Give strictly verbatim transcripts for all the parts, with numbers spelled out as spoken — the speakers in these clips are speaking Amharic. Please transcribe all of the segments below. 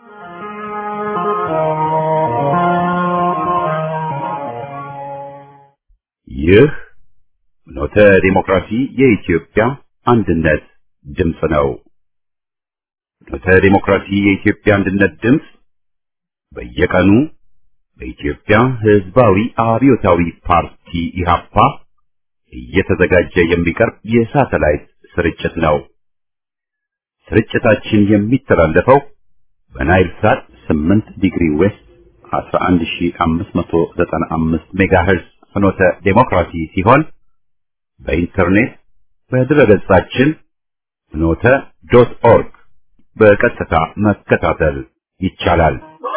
ይህ ኖተ ዲሞክራሲ የኢትዮጵያ አንድነት ድምጽ ነው። ኖተ ዲሞክራሲ የኢትዮጵያ አንድነት ድምጽ በየቀኑ በኢትዮጵያ ሕዝባዊ አብዮታዊ ፓርቲ ኢህአፓ እየተዘጋጀ የሚቀርብ የሳተላይት ስርጭት ነው። ስርጭታችን የሚተላለፈው በናይል ሳት ስምንት ዲግሪ ዌስት አስራ አንድ ሺህ አምስት መቶ ዘጠና አምስት ሜጋሄርዝ ፍኖተ ዲሞክራሲ ሲሆን በኢንተርኔት በድረገጻችን ፍኖተ ዶት ኦርግ በቀጥታ መከታተል ይቻላል።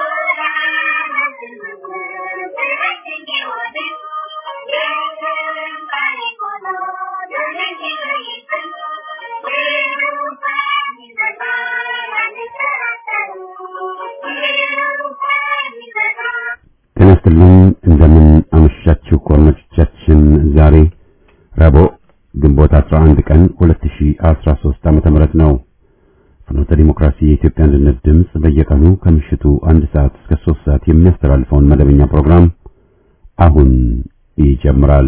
ተነስተልን እንደምን አመሻችሁ ኮርኖቻችን። ዛሬ ረቡዕ ግንቦት አስራ አንድ ቀን ሁለት ሺህ አስራ ሶስት ዓመተ ምህረት ነው። ፍኖተ ዲሞክራሲ የኢትዮጵያ አንድነት ድምጽ በየቀኑ ከምሽቱ አንድ ሰዓት እስከ ሶስት ሰዓት የሚያስተላልፈውን መደበኛ ፕሮግራም አሁን ይጀምራል።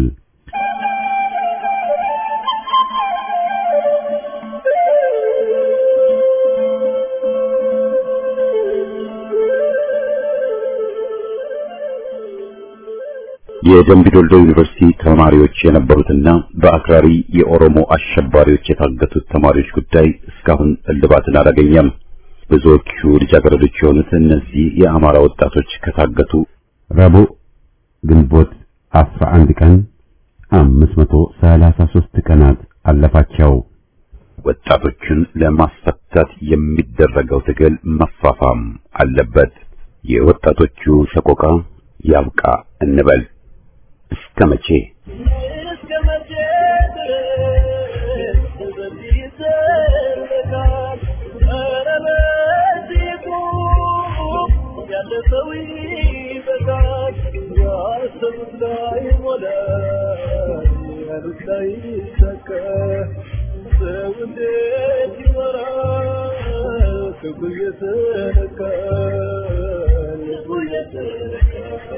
የደምቢዶሎ ዩኒቨርሲቲ ተማሪዎች የነበሩትና በአክራሪ የኦሮሞ አሸባሪዎች የታገቱት ተማሪዎች ጉዳይ እስካሁን እልባትን አላገኘም። ብዙዎቹ ልጃገረዶች የሆኑት እነዚህ የአማራ ወጣቶች ከታገቱ ረቡዕ ግንቦት አስራ አንድ ቀን አምስት መቶ ሰላሳ ሶስት ቀናት አለፋቸው። ወጣቶችን ለማስፈታት የሚደረገው ትግል መፋፋም አለበት። የወጣቶቹ ሰቆቃ ያብቃ እንበል። እስከ መቼ እስከ መቼ ድረስ በዚህ ይዘለቃል? ኧረ በዚሁ ያለፈው ይበቃል። ያሰቡት ላይ ሞላ ያሉት ላይ ይሳካ። ሰው እንዴት ይኖራል ክፉ እየተነካ ክፉ እየተነካ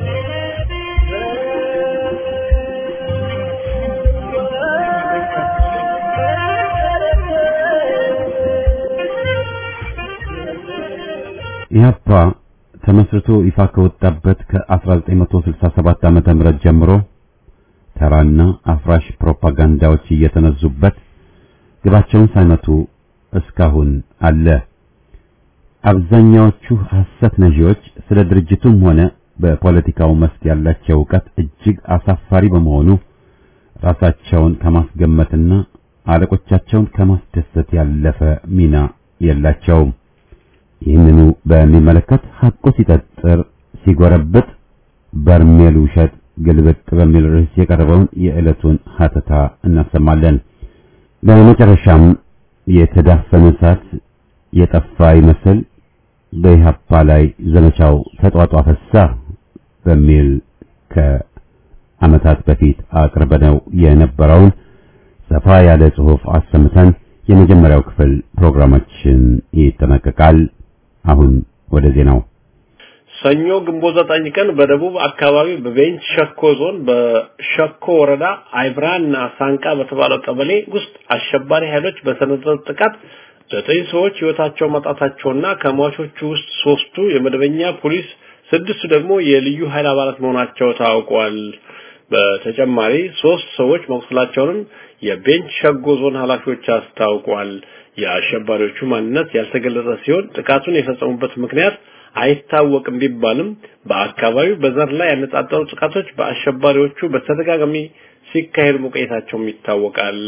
ኢህአፓ ተመስርቶ ይፋ ከወጣበት ከ1967 ዓመተ ምህረት ጀምሮ ተራና አፍራሽ ፕሮፓጋንዳዎች እየተነዙበት ግባቸውን ሳይመቱ እስካሁን አለ። አብዛኛዎቹ ሐሰት ነጂዎች ስለ ድርጅቱም ሆነ በፖለቲካው መስክ ያላቸው ዕውቀት እጅግ አሳፋሪ በመሆኑ ራሳቸውን ከማስገመትና አለቆቻቸውን ከማስደሰት ያለፈ ሚና የላቸውም። ይህንኑ በሚመለከት ሐቁ ሲጠጥር ሲጎረብጥ በርሜል ውሸት ግልብጥ በሚል ርዕስ የቀረበውን የዕለቱን ሀተታ እናሰማለን። በመጨረሻም የተዳፈነ እሳት የጠፋ ይመስል በኢህአፓ ላይ ዘመቻው ተጧጧፈሳ በሚል ከዓመታት በፊት አቅርበነው የነበረውን ሰፋ ያለ ጽሑፍ አሰምተን የመጀመሪያው ክፍል ፕሮግራማችን ይጠናቀቃል። አሁን ወደ ዜናው። ሰኞ ግንቦት ዘጠኝ ቀን በደቡብ አካባቢ በቤንች ሸኮ ዞን በሸኮ ወረዳ አይብራና ሳንቃ በተባለው ቀበሌ ውስጥ አሸባሪ ኃይሎች በሰነዘሩት ጥቃት ዘጠኝ ሰዎች ሕይወታቸው መጣታቸውና ከሟቾቹ ውስጥ ሶስቱ የመደበኛ ፖሊስ፣ ስድስቱ ደግሞ የልዩ ኃይል አባላት መሆናቸው ታውቋል። በተጨማሪ ሶስት ሰዎች መቁሰላቸውንም የቤንች ሸኮ ዞን ኃላፊዎች አስታውቀዋል። የአሸባሪዎቹ ማንነት ያልተገለጸ ሲሆን ጥቃቱን የፈጸሙበት ምክንያት አይታወቅም ቢባልም በአካባቢው በዘር ላይ ያነጣጠሩ ጥቃቶች በአሸባሪዎቹ በተደጋጋሚ ሲካሄዱ መቆየታቸው ይታወቃል።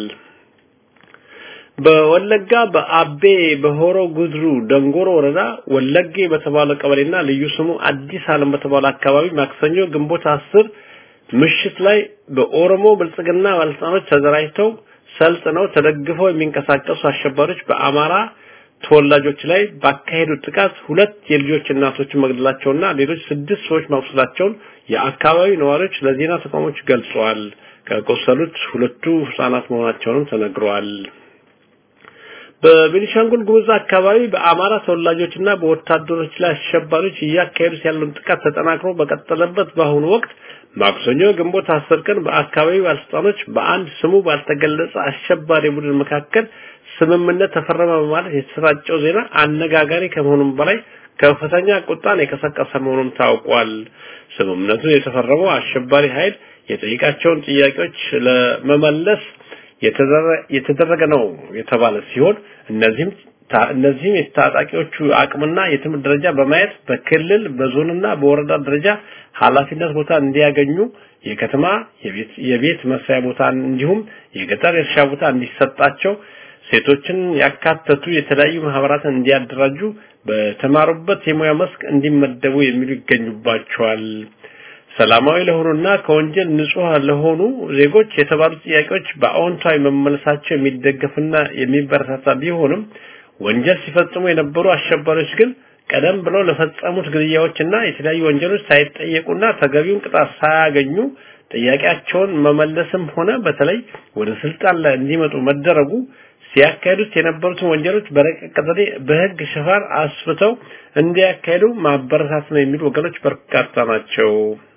በወለጋ በአቤ በሆሮ ጉድሩ ደንጎሮ ወረዳ ወለጌ በተባለ ቀበሌና ልዩ ስሙ አዲስ ዓለም በተባለ አካባቢ ማክሰኞ ግንቦት አስር ምሽት ላይ በኦሮሞ ብልጽግና ባለስልጣኖች ተዘራጅተው ሰልጥነው ተደግፈው የሚንቀሳቀሱ አሸባሪዎች በአማራ ተወላጆች ላይ ባካሄዱት ጥቃት ሁለት የልጆች እናቶችን መግደላቸውና ሌሎች ስድስት ሰዎች ማቁሰላቸውን የአካባቢው ነዋሪዎች ለዜና ተቋሞች ገልጸዋል። ከቆሰሉት ሁለቱ ህፃናት መሆናቸውንም ተነግሯል። በቤኒሻንጉል ጉሙዝ አካባቢ በአማራ ተወላጆችና በወታደሮች ላይ አሸባሪዎች እያካሄዱት ያለውን ጥቃት ተጠናክሮ በቀጠለበት በአሁኑ ወቅት ማክሰኞ ግንቦት አስር ቀን በአካባቢው ባለስልጣኖች በአንድ ስሙ ባልተገለጸ አሸባሪ ቡድን መካከል ስምምነት ተፈረመ በማለት የተሰራጨው ዜና አነጋጋሪ ከመሆኑም በላይ ከፍተኛ ቁጣን የቀሰቀሰ መሆኑን ታውቋል። ስምምነቱ የተፈረመው አሸባሪ ኃይል የጠየቃቸውን ጥያቄዎች ለመመለስ የተደረገ ነው የተባለ ሲሆን እነዚህም እነዚህም የታጣቂዎቹ አቅምና የትምህርት ደረጃ በማየት በክልል በዞንና በወረዳ ደረጃ ኃላፊነት ቦታ እንዲያገኙ የከተማ የቤት የቤት መስሪያ ቦታ እንዲሁም የገጠር እርሻ ቦታ እንዲሰጣቸው ሴቶችን ያካተቱ የተለያዩ ማህበራትን እንዲያደራጁ በተማሩበት የሙያ መስክ እንዲመደቡ የሚሉ ይገኙባቸዋል። ሰላማዊ ለሆኑና ከወንጀል ንጹህ ለሆኑ ዜጎች የተባሉ ጥያቄዎች በአዎንታዊ መመለሳቸው የሚደገፍና የሚበረታታ ቢሆንም ወንጀል ሲፈጽሙ የነበሩ አሸባሪዎች ግን ቀደም ብለው ለፈጸሙት ግድያዎችና የተለያዩ ወንጀሎች ሳይጠየቁና ተገቢውን ቅጣት ሳያገኙ ጥያቄያቸውን መመለስም ሆነ በተለይ ወደ ስልጣን ላይ እንዲመጡ መደረጉ ሲያካሂዱት የነበሩትን ወንጀሎች በረቀቀ ዘዴ በህግ ሽፋን አስፍተው እንዲያካሂዱ ማበረታታት ነው የሚሉ ወገኖች በርካታ ናቸው።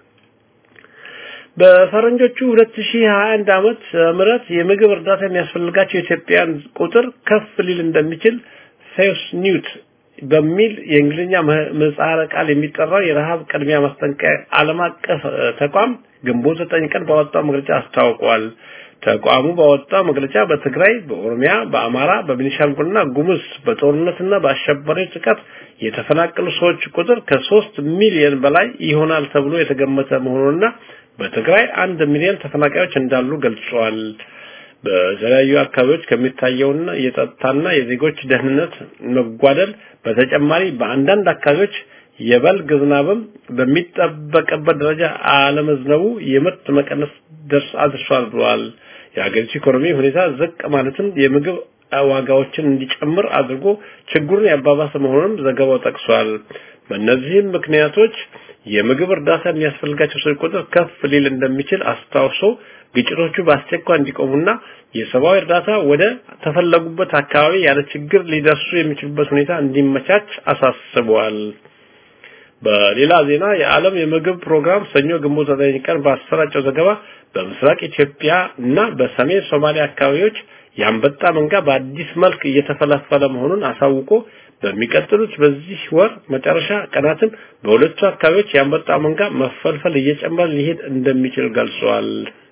በፈረንጆቹ ሁለት ሺህ ሃያ አንድ ዓመት ምህረት የምግብ እርዳታ የሚያስፈልጋቸው ኢትዮጵያውያን ቁጥር ከፍ ሊል እንደሚችል ሴውስ ኒውት በሚል የእንግሊዝኛ ምህጻረ ቃል የሚጠራው የረሃብ ቅድሚያ ማስጠንቀቂያ ዓለም አቀፍ ተቋም ግንቦት ዘጠኝ ቀን ባወጣው መግለጫ አስታውቋል። ተቋሙ ባወጣው መግለጫ በትግራይ፣ በኦሮሚያ፣ በአማራ፣ በቤኒሻንጉልና ጉሙዝ በጦርነትና በአሸባሪዎች ጥቃት የተፈናቀሉ ሰዎች ቁጥር ከሶስት ሚሊዮን በላይ ይሆናል ተብሎ የተገመተ መሆኑንና በትግራይ አንድ ሚሊዮን ተፈናቃዮች እንዳሉ ገልጿል። በተለያዩ አካባቢዎች ከሚታየውና የጸጥታና የዜጎች ደህንነት መጓደል በተጨማሪ በአንዳንድ አካባቢዎች የበልግ ዝናብም በሚጠበቅበት ደረጃ አለመዝነቡ የምርት መቀነስ ደርስ አድርሷል ብሏል። የሀገሪቱ ኢኮኖሚ ሁኔታ ዝቅ ማለትም የምግብ ዋጋዎችን እንዲጨምር አድርጎ ችግሩን ያባባሰ መሆኑንም ዘገባው ጠቅሷል። በእነዚህም ምክንያቶች የምግብ እርዳታ የሚያስፈልጋቸው ሰዎች ቁጥር ከፍ ሊል እንደሚችል አስታውሶ ግጭቶቹ በአስቸኳይ እንዲቆሙና የሰብአዊ እርዳታ ወደ ተፈለጉበት አካባቢ ያለ ችግር ሊደርሱ የሚችሉበት ሁኔታ እንዲመቻች አሳስቧል። በሌላ ዜና የዓለም የምግብ ፕሮግራም ሰኞ ግንቦት ዘጠኝ ቀን ባሰራጨው ዘገባ በምስራቅ ኢትዮጵያ እና በሰሜን ሶማሊያ አካባቢዎች የአንበጣ መንጋ በአዲስ መልክ እየተፈለፈለ መሆኑን አሳውቆ በሚቀጥሉት በዚህ ወር መጨረሻ ቀናትም በሁለቱ አካባቢዎች የአንበጣ መንጋ መፈልፈል እየጨመረ ሊሄድ እንደሚችል ገልጿል።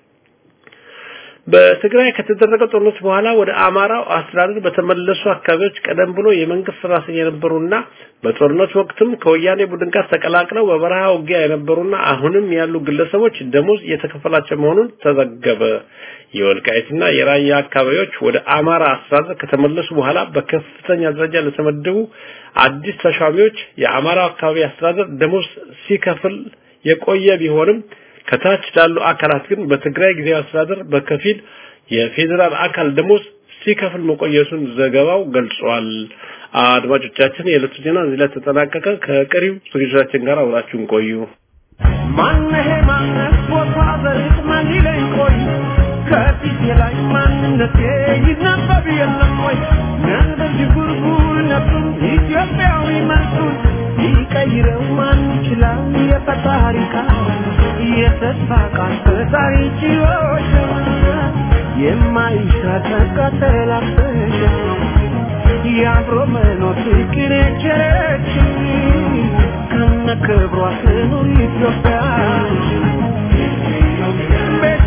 በትግራይ ከተደረገው ጦርነት በኋላ ወደ አማራው አስተዳደር በተመለሱ አካባቢዎች ቀደም ብሎ የመንግስት ሰራተኞች የነበሩና በጦርነት ወቅትም ከወያኔ ቡድን ጋር ተቀላቅለው በበረሃ ውጊያ የነበሩና አሁንም ያሉ ግለሰቦች ደሞዝ እየተከፈላቸው መሆኑን ተዘገበ። የወልቃይትና የራያ አካባቢዎች ወደ አማራ አስተዳደር ከተመለሱ በኋላ በከፍተኛ ደረጃ ለተመደቡ አዲስ ተሿሚዎች የአማራ አካባቢ አስተዳደር ደሞዝ ሲከፍል የቆየ ቢሆንም ከታች ላሉ አካላት ግን በትግራይ ጊዜያዊ አስተዳደር በከፊል የፌደራል አካል ደሞዝ ሲከፍል መቆየቱን ዘገባው ገልጿል። አድማጮቻችን የዕለቱ ዜና እዚህ ላይ ተጠናቀቀ። ከቀሪው ዝግጅታችን ጋር አብራችሁን ቆዩ። ማንነህ ማንነት ቦታ ዘርት ማን ይለኝ ቆይ ከፊት ላይ ማንነቴ ይነበብ የለም ወይ ነበር ጅጉርጉር ነበር ኢትዮጵያዊ መንሱን ይቀይረው ማን ይችላል የፈጣሪ ቃል የተስፋ ቃል ፈጣሪ ችሎች የማይሻተካ ተላፈሽ ያብሮ መኖር ፍቅር የቸረች ከነክብሯ ትኑር ኢትዮጵያ ቤቴ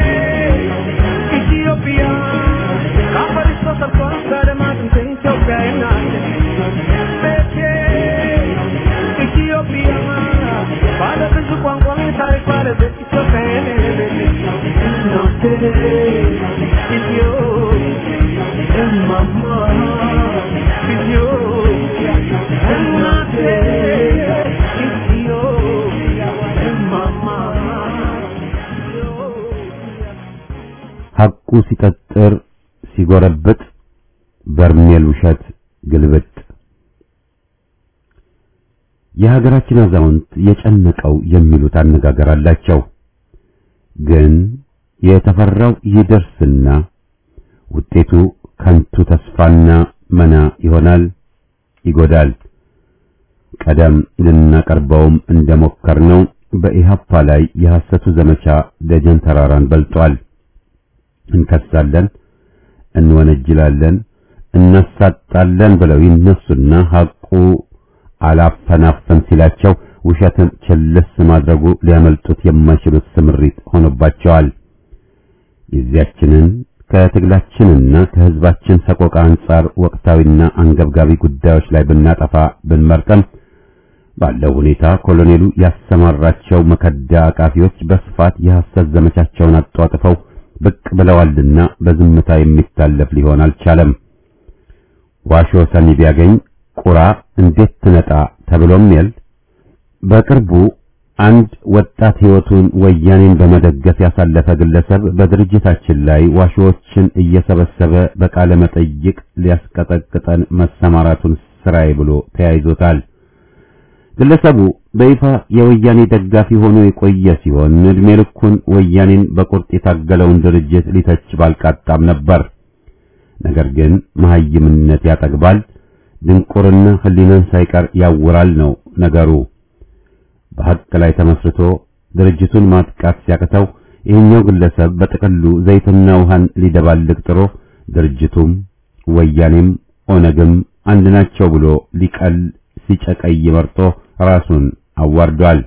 ኢትዮጵያ ካፈሪሶ ተርኳ ካለማት ኢትዮጵያ ናት ቤቴ ኢትዮጵያ ባለ ብዙ ቋንቋ ታሪክ ባለቤት ኢትዮጵያ ናት ኢትዮጵያ እማማ ኢትዮጵያ እናቴ ኢትዮጵያ እማማ ሐቁ ሲቀጥር ሲጎረብጥ በርሜል ውሸት ግልብጥ። የሀገራችን አዛውንት የጨነቀው የሚሉት አነጋገር አላቸው። ግን የተፈራው ይደርስና ውጤቱ ከንቱ ተስፋና መና ይሆናል፣ ይጎዳል። ቀደም ልናቀርበውም እንደሞከርነው በኢሃፓ ላይ የሐሰቱ ዘመቻ ደጀን ተራራን በልጧል። እንከሳለን፣ እንወነጅላለን፣ እናሳጣለን ብለው ይነሱና ሐቁ አላፈናፈን ሲላቸው ውሸትን ቸልስ ማድረጉ ሊያመልጡት የማይችሉት ስምሪት ሆኖባቸዋል። ጊዜያችንን ከትግላችንና ከህዝባችን ሰቆቃ አንጻር ወቅታዊና አንገብጋቢ ጉዳዮች ላይ ብናጠፋ ብንመርጠም ባለው ሁኔታ ኮሎኔሉ ያሰማራቸው መከዳ አቃፊዎች በስፋት የሐሰት ዘመቻቸውን አጧጥፈው ብቅ ብለዋልና በዝምታ የሚታለፍ ሊሆን አልቻለም። ዋሾ ሰሚ ቢያገኝ ቁራ እንዴት ትነጣ ተብሎም ይል በቅርቡ አንድ ወጣት ህይወቱን ወያኔን በመደገፍ ያሳለፈ ግለሰብ በድርጅታችን ላይ ዋሾዎችን እየሰበሰበ በቃለ መጠይቅ ሊያስቀጠቅጠን መሰማራቱን ስራዬ ብሎ ተያይዞታል። ግለሰቡ በይፋ የወያኔ ደጋፊ ሆኖ የቆየ ሲሆን እድሜ ልኩን ወያኔን በቁርጥ የታገለውን ድርጅት ሊተች ባልቃጣም ነበር። ነገር ግን መሐይምነት ያጠግባል፣ ድንቁርና ህሊናን ሳይቀር ያውራል ነው ነገሩ። በሐቅ ላይ ተመስርቶ ድርጅቱን ማጥቃት ሲያቅተው ይህኛው ግለሰብ በጥቅሉ ዘይትና ውሃን ሊደባልቅ ጥሮ ድርጅቱም ወያኔም ኦነግም አንድ ናቸው ብሎ ሊቀል ሲጨቀይ መርጦ ራሱን አዋርዷል።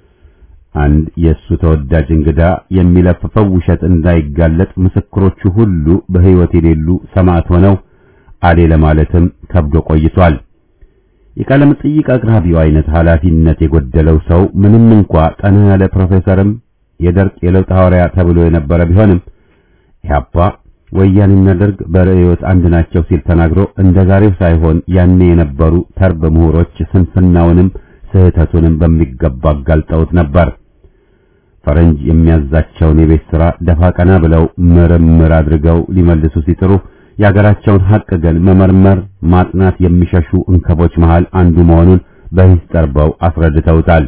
አንድ የሱ ተወዳጅ እንግዳ የሚለፍፈው ውሸት እንዳይጋለጥ ምስክሮቹ ሁሉ በህይወት የሌሉ ሰማዕት ሆነው አሌ ለማለትም ከብዶ ቆይቷል። የቃለ መጠይቅ አቅራቢው አይነት ኃላፊነት የጎደለው ሰው ምንም እንኳ ጠና ያለ ፕሮፌሰርም የደርቅ የለውጥ ሐዋርያ ተብሎ የነበረ ቢሆንም ኢህአፓ ወያኔና ደርግ በርዕዮት አንድ ናቸው ሲል ተናግሮ እንደዛሬው ሳይሆን ያኔ የነበሩ ተርብ ምሁሮች ስንፍናውንም ስህተቱንም በሚገባ አጋልጠውት ነበር። ፈረንጅ የሚያዛቸውን የቤት ሥራ ደፋ ቀና ብለው ምርምር አድርገው ሊመልሱ ሲጥሩ የሀገራቸውን ሐቅ ግን መመርመር ማጥናት የሚሸሹ እንከቦች መሃል አንዱ መሆኑን በሂስ ጠርበው አስረድተውታል።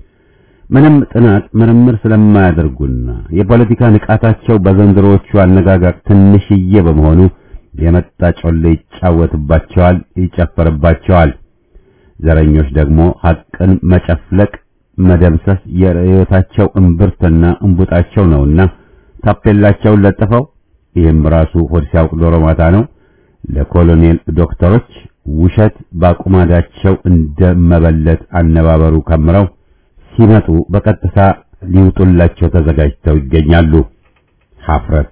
ምንም ጥናት ምርምር ስለማያደርጉና የፖለቲካ ንቃታቸው በዘንድሮዎቹ አነጋገር ትንሽዬ በመሆኑ የመጣ ጮሌ ይጫወትባቸዋል፣ ይጨፈርባቸዋል። ዘረኞች ደግሞ ሐቅን መጨፍለቅ መደምሰስ የርዕዮታቸው እምብርትና እንቡጣቸው ነውና ታፔላቸውን ለጥፈው ይህም ራሱ ሆድ ሲያውቅ ዶሮ ማታ ነው ለኮሎኔል ዶክተሮች ውሸት ባቁማዳቸው እንደመበለት አነባበሩ ከምረው ሲመጡ በቀጥታ ሊውጡላቸው ተዘጋጅተው ይገኛሉ። ሐፍረት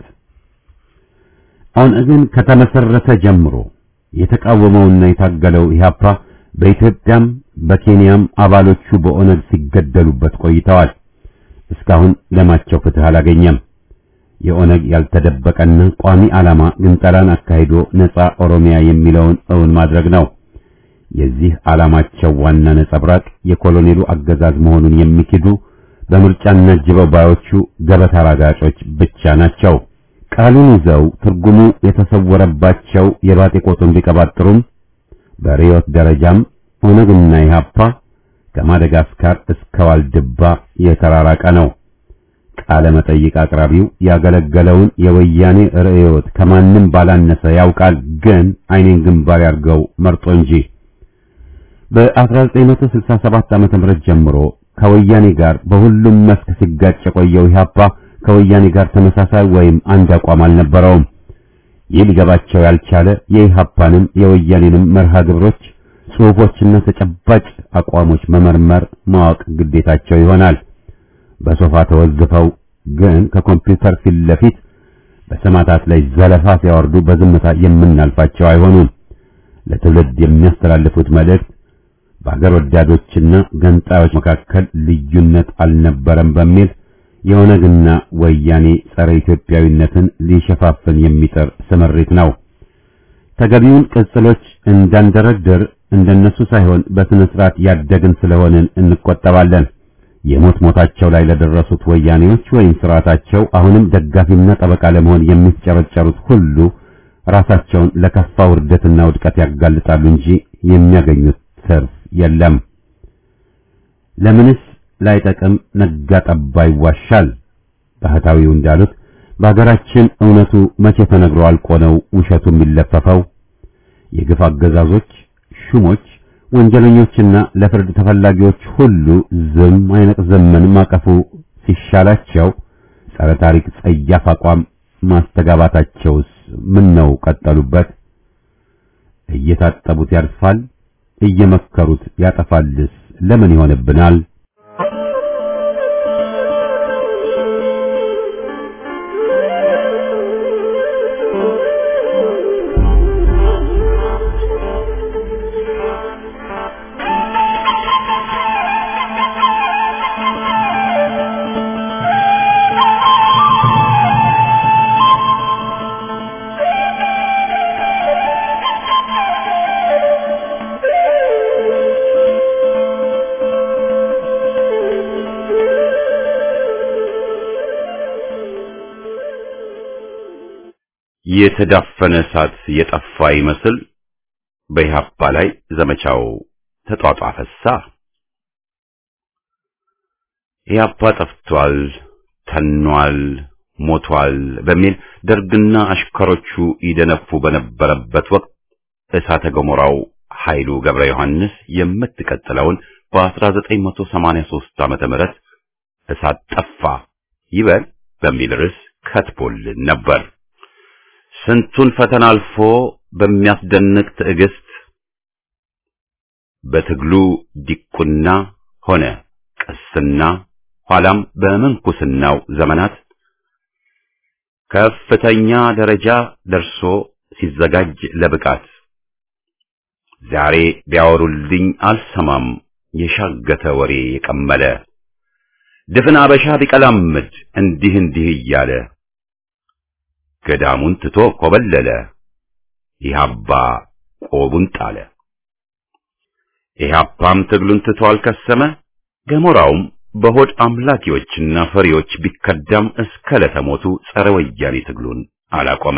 አሁን ግን ከተመሰረተ ጀምሮ የተቃወመውና የታገለው ኢህአፓ በኢትዮጵያም በኬንያም አባሎቹ በኦነግ ሲገደሉበት ቆይተዋል። እስካሁን ደማቸው ፍትህ አላገኘም። የኦነግ ያልተደበቀና ቋሚ ዓላማ ግንጠላን አካሂዶ ነፃ ኦሮሚያ የሚለውን እውን ማድረግ ነው። የዚህ ዓላማቸው ዋና ነጸብራቅ የኮሎኔሉ አገዛዝ መሆኑን የሚክዱ በምርጫና ጅበው ባዮቹ ገበታ ረጋጮች ብቻ ናቸው። ቃሉን ይዘው ትርጉሙ የተሰወረባቸው የባጤ ቆጡን ቢቀባጥሩም በሪዮት ደረጃም ኦነግና ኢህአፓ ከማደጋስካር እስከ ዋልድባ የተራራቀ ነው። ቃለ መጠይቅ አቅራቢው ያገለገለውን የወያኔ ርዕዮት ከማንም ባላነሰ ያውቃል፣ ግን አይኔን ግንባር ያርገው መርጦ እንጂ። በ1967 ዓመተ ምህረት ጀምሮ ከወያኔ ጋር በሁሉም መስክ ሲጋጭ የቆየው ኢህአፓ ከወያኔ ጋር ተመሳሳይ ወይም አንድ አቋም አልነበረውም። ይህ ሊገባቸው ያልቻለ የኢህአፓንም የወያኔንም መርሃ ግብሮች ጽሑፎችና ተጨባጭ አቋሞች መመርመር ማወቅ ግዴታቸው ይሆናል። በሶፋ ተወዝፈው ግን ከኮምፒውተር ፊት ለፊት በሰማዕታት ላይ ዘለፋ ሲያወርዱ በዝምታ የምናልፋቸው አይሆኑም። ለትውልድ የሚያስተላልፉት መልእክት በአገር ወዳዶችና ገንጣዮች መካከል ልዩነት አልነበረም በሚል የኦነግና ወያኔ ጸረ ኢትዮጵያዊነትን ሊሸፋፍን የሚጥር ስምሪት ነው። ተገቢውን ቅጽሎች እንዳንደረድር እንደነሱ ሳይሆን በስነ ስርዓት ያደግን ስለሆነን እንቆጠባለን። የሞት ሞታቸው ላይ ለደረሱት ወያኔዎች ወይም ስርዓታቸው አሁንም ደጋፊና ጠበቃ ለመሆን የሚጨረጨሩት ሁሉ ራሳቸውን ለከፋ ውርደትና ውድቀት ያጋልጣሉ እንጂ የሚያገኙት ትርፍ የለም። ለምንስ ላይጠቅም ነጋ ጠባ ይዋሻል? ባህታዊው እንዳሉት በሀገራችን እውነቱ መቼ ተነግሮ አልቆ ነው ውሸቱ የሚለፈፈው? የግፍ አገዛዞች ሹሞች ወንጀለኞችና ለፍርድ ተፈላጊዎች ሁሉ ዝም አይነቅ ዘመን ማቀፉ ሲሻላቸው ጸረ ታሪክ ጸያፍ አቋም ማስተጋባታቸውስ ምን ነው ቀጠሉበት? እየታጠቡት ያርፋል፣ እየመከሩት ያጠፋልስ ለምን ይሆንብናል? የተዳፈነ እሳት የጠፋ ይመስል በኢህአፓ ላይ ዘመቻው ተጧጧፈሳ። ኢህአፓ ጠፍቷል፣ ተኗል፣ ሞቷል በሚል ደርግና አሽከሮቹ ይደነፉ በነበረበት ወቅት እሳተ ገሞራው ኃይሉ ገብረ ዮሐንስ የምትቀጥለውን በ1983 ዓመተ ምህረት እሳት ጠፋ ይበል በሚል ርዕስ ከትቦልን ነበር። ስንቱን ፈተና አልፎ በሚያስደንቅ ትዕግስት በትግሉ ዲቁና ሆነ ቅስና ኋላም በመንኩስናው ዘመናት ከፍተኛ ደረጃ ደርሶ ሲዘጋጅ ለብቃት ዛሬ ቢያወሩልኝ አልሰማም የሻገተ ወሬ የቀመለ ድፍን አበሻ ቢቀላምድ እንዲህ እንዲህ እያለ ገዳሙን ትቶ ኮበለለ ኢህአፓ ቆቡን ጣለ። ኢህአፓም ትግሉን ትቶ አልከሰመ ገሞራውም በሆድ አምላኪዎችና ፈሪዎች ቢከዳም እስከ ለተሞቱ ጸረ ወያኔ ትግሉን አላቆመ።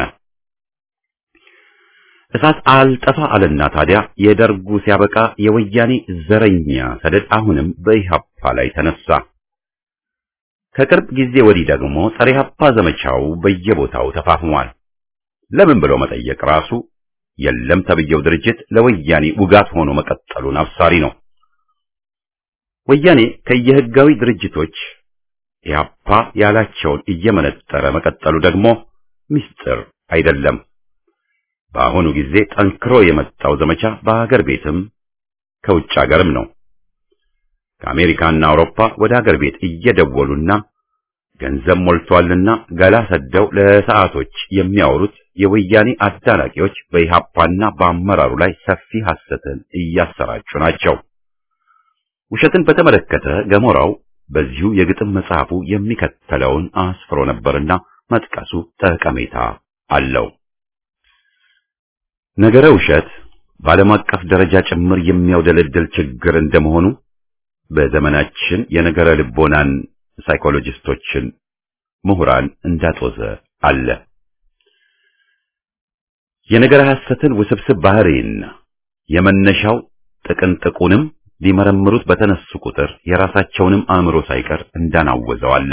እሳት አልጠፋ አለና ታዲያ የደርጉ ሲያበቃ የወያኔ ዘረኛ ሰደድ አሁንም በኢህአፓ ላይ ተነሳ። ከቅርብ ጊዜ ወዲህ ደግሞ ጸረ ኢህአፓ ዘመቻው በየቦታው ተፋፍሟል። ለምን ብሎ መጠየቅ ራሱ የለም ተብየው ድርጅት ለወያኔ ውጋት ሆኖ መቀጠሉን አብሳሪ ነው። ወያኔ ከየህጋዊ ድርጅቶች ኢህአፓ ያላቸውን እየመነጠረ መቀጠሉ ደግሞ ምስጢር አይደለም። በአሁኑ ጊዜ ጠንክሮ የመጣው ዘመቻ በአገር ቤትም ከውጭ ሀገርም ነው። ከአሜሪካና አውሮፓ ወደ ሀገር ቤት እየደወሉና ገንዘብ ሞልቷልና ገላ ሰደው ለሰዓቶች የሚያወሩት የወያኔ አዳናቂዎች በኢህአፓና በአመራሩ ላይ ሰፊ ሐሰትን እያሰራጩ ናቸው። ውሸትን በተመለከተ ገሞራው በዚሁ የግጥም መጽሐፉ የሚከተለውን አስፍሮ ነበርና መጥቀሱ ጠቀሜታ አለው። ነገረ ውሸት በዓለም አቀፍ ደረጃ ጭምር የሚያውደለድል ችግር እንደመሆኑ በዘመናችን የነገረ ልቦናን ሳይኮሎጂስቶችን ምሁራን እንዳጦዘ አለ። የነገረ ሐሰትን ውስብስብ ባህሪና የመነሻው ጥቅንጥቁንም ሊመረምሩት በተነሱ ቁጥር የራሳቸውንም አእምሮ ሳይቀር እንዳናወዘው አለ።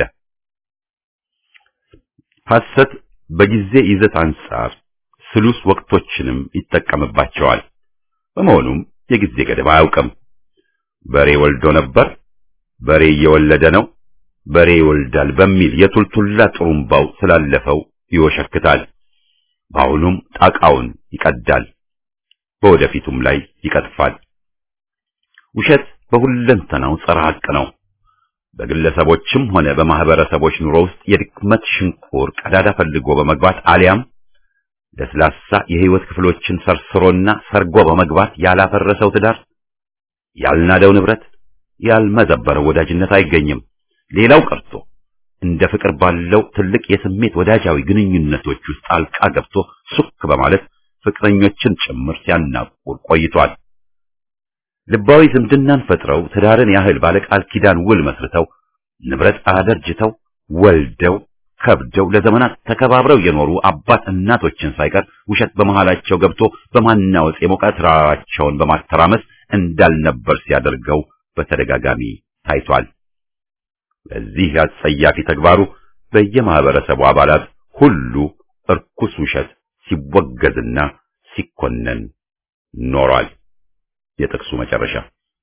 ሐሰት በጊዜ ይዘት አንጻር ስሉስ ወቅቶችንም ይጠቀምባቸዋል። በመሆኑም የጊዜ ገደብ አያውቅም። በሬ ወልዶ ነበር፣ በሬ እየወለደ ነው፣ በሬ ይወልዳል በሚል የቱልቱላ ጥሩምባው ስላለፈው ይወሸክታል። በአሁኑም ጣቃውን ይቀዳል፣ በወደፊቱም ላይ ይቀጥፋል። ውሸት በሁለንተናው ጸረ ሐቅ ነው። በግለሰቦችም ሆነ በማህበረሰቦች ኑሮ ውስጥ የድክመት ሽንቁር ቀዳዳ ፈልጎ በመግባት አሊያም ለስላሳ የህይወት ክፍሎችን ሰርስሮና ሰርጎ በመግባት ያላፈረሰው ትዳር፣ ያልናደው ንብረት፣ ያልመዘበረው ወዳጅነት አይገኝም። ሌላው ቀርቶ እንደ ፍቅር ባለው ትልቅ የስሜት ወዳጃዊ ግንኙነቶች ውስጥ አልቃ ገብቶ ሱክ በማለት ፍቅረኞችን ጭምር ሲያናቁር ቆይቷል። ልባዊ ዝምድናን ፈጥረው ትዳርን ያህል ባለቃል ኪዳን ውል መስርተው ንብረት አደርጅተው ወልደው ከብደው ለዘመናት ተከባብረው የኖሩ አባት እናቶችን ሳይቀር ውሸት በመሃላቸው ገብቶ በማናወጽ የሞቀ ትዳራቸውን በማተራመስ እንዳልነበር ሲያደርገው በተደጋጋሚ ታይቷል። በዚህ አጸያፊ ተግባሩ በየማህበረሰቡ አባላት ሁሉ እርኩስ ውሸት ሲወገዝና ሲኮነን ኖሯል። የጥቅሱ መጨረሻ።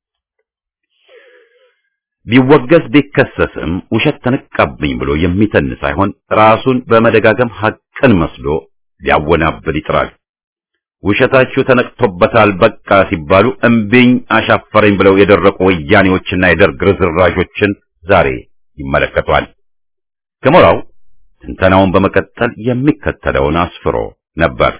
ቢወገዝ ቢከሰስም ውሸት ተነቃብኝ ብሎ የሚተን ሳይሆን ራሱን በመደጋገም ሐቅን መስሎ ሊያወናብድ ይጥራል። ውሸታችሁ ተነቅቶበታል በቃ ሲባሉ እምቢኝ አሻፈረኝ ብለው የደረቁ ወያኔዎችና የደርግ ርዝራዦችን ዛሬ ይመለከቷል። ገሞራው ትንተናውን በመቀጠል የሚከተለውን አስፍሮ ነበር።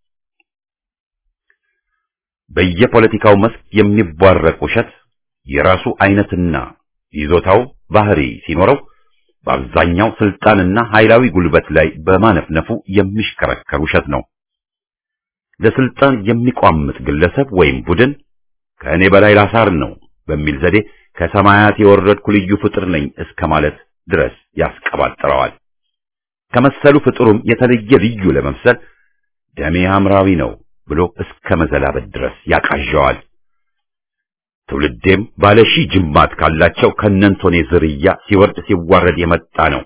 በየፖለቲካው መስክ የሚቧረቅ ውሸት የራሱ አይነትና ይዞታው ባህሪ ሲኖረው በአብዛኛው ስልጣንና ኃይላዊ ጉልበት ላይ በማነፍነፉ የሚሽከረከር ውሸት ነው። ለስልጣን የሚቋምጥ ግለሰብ ወይም ቡድን ከእኔ በላይ ላሳር ነው በሚል ዘዴ ከሰማያት የወረድኩ ልዩ ፍጥር ነኝ እስከ ማለት ድረስ ያስቀባጥረዋል። ከመሰሉ ፍጥሩም የተለየ ልዩ ለመምሰል ደሜ ሐምራዊ ነው ብሎ እስከ መዘላበት ድረስ ያቃዣዋል። ትውልዴም ባለሺ ጅማት ካላቸው ከነንቶኔ ዝርያ ሲወርድ ሲዋረድ የመጣ ነው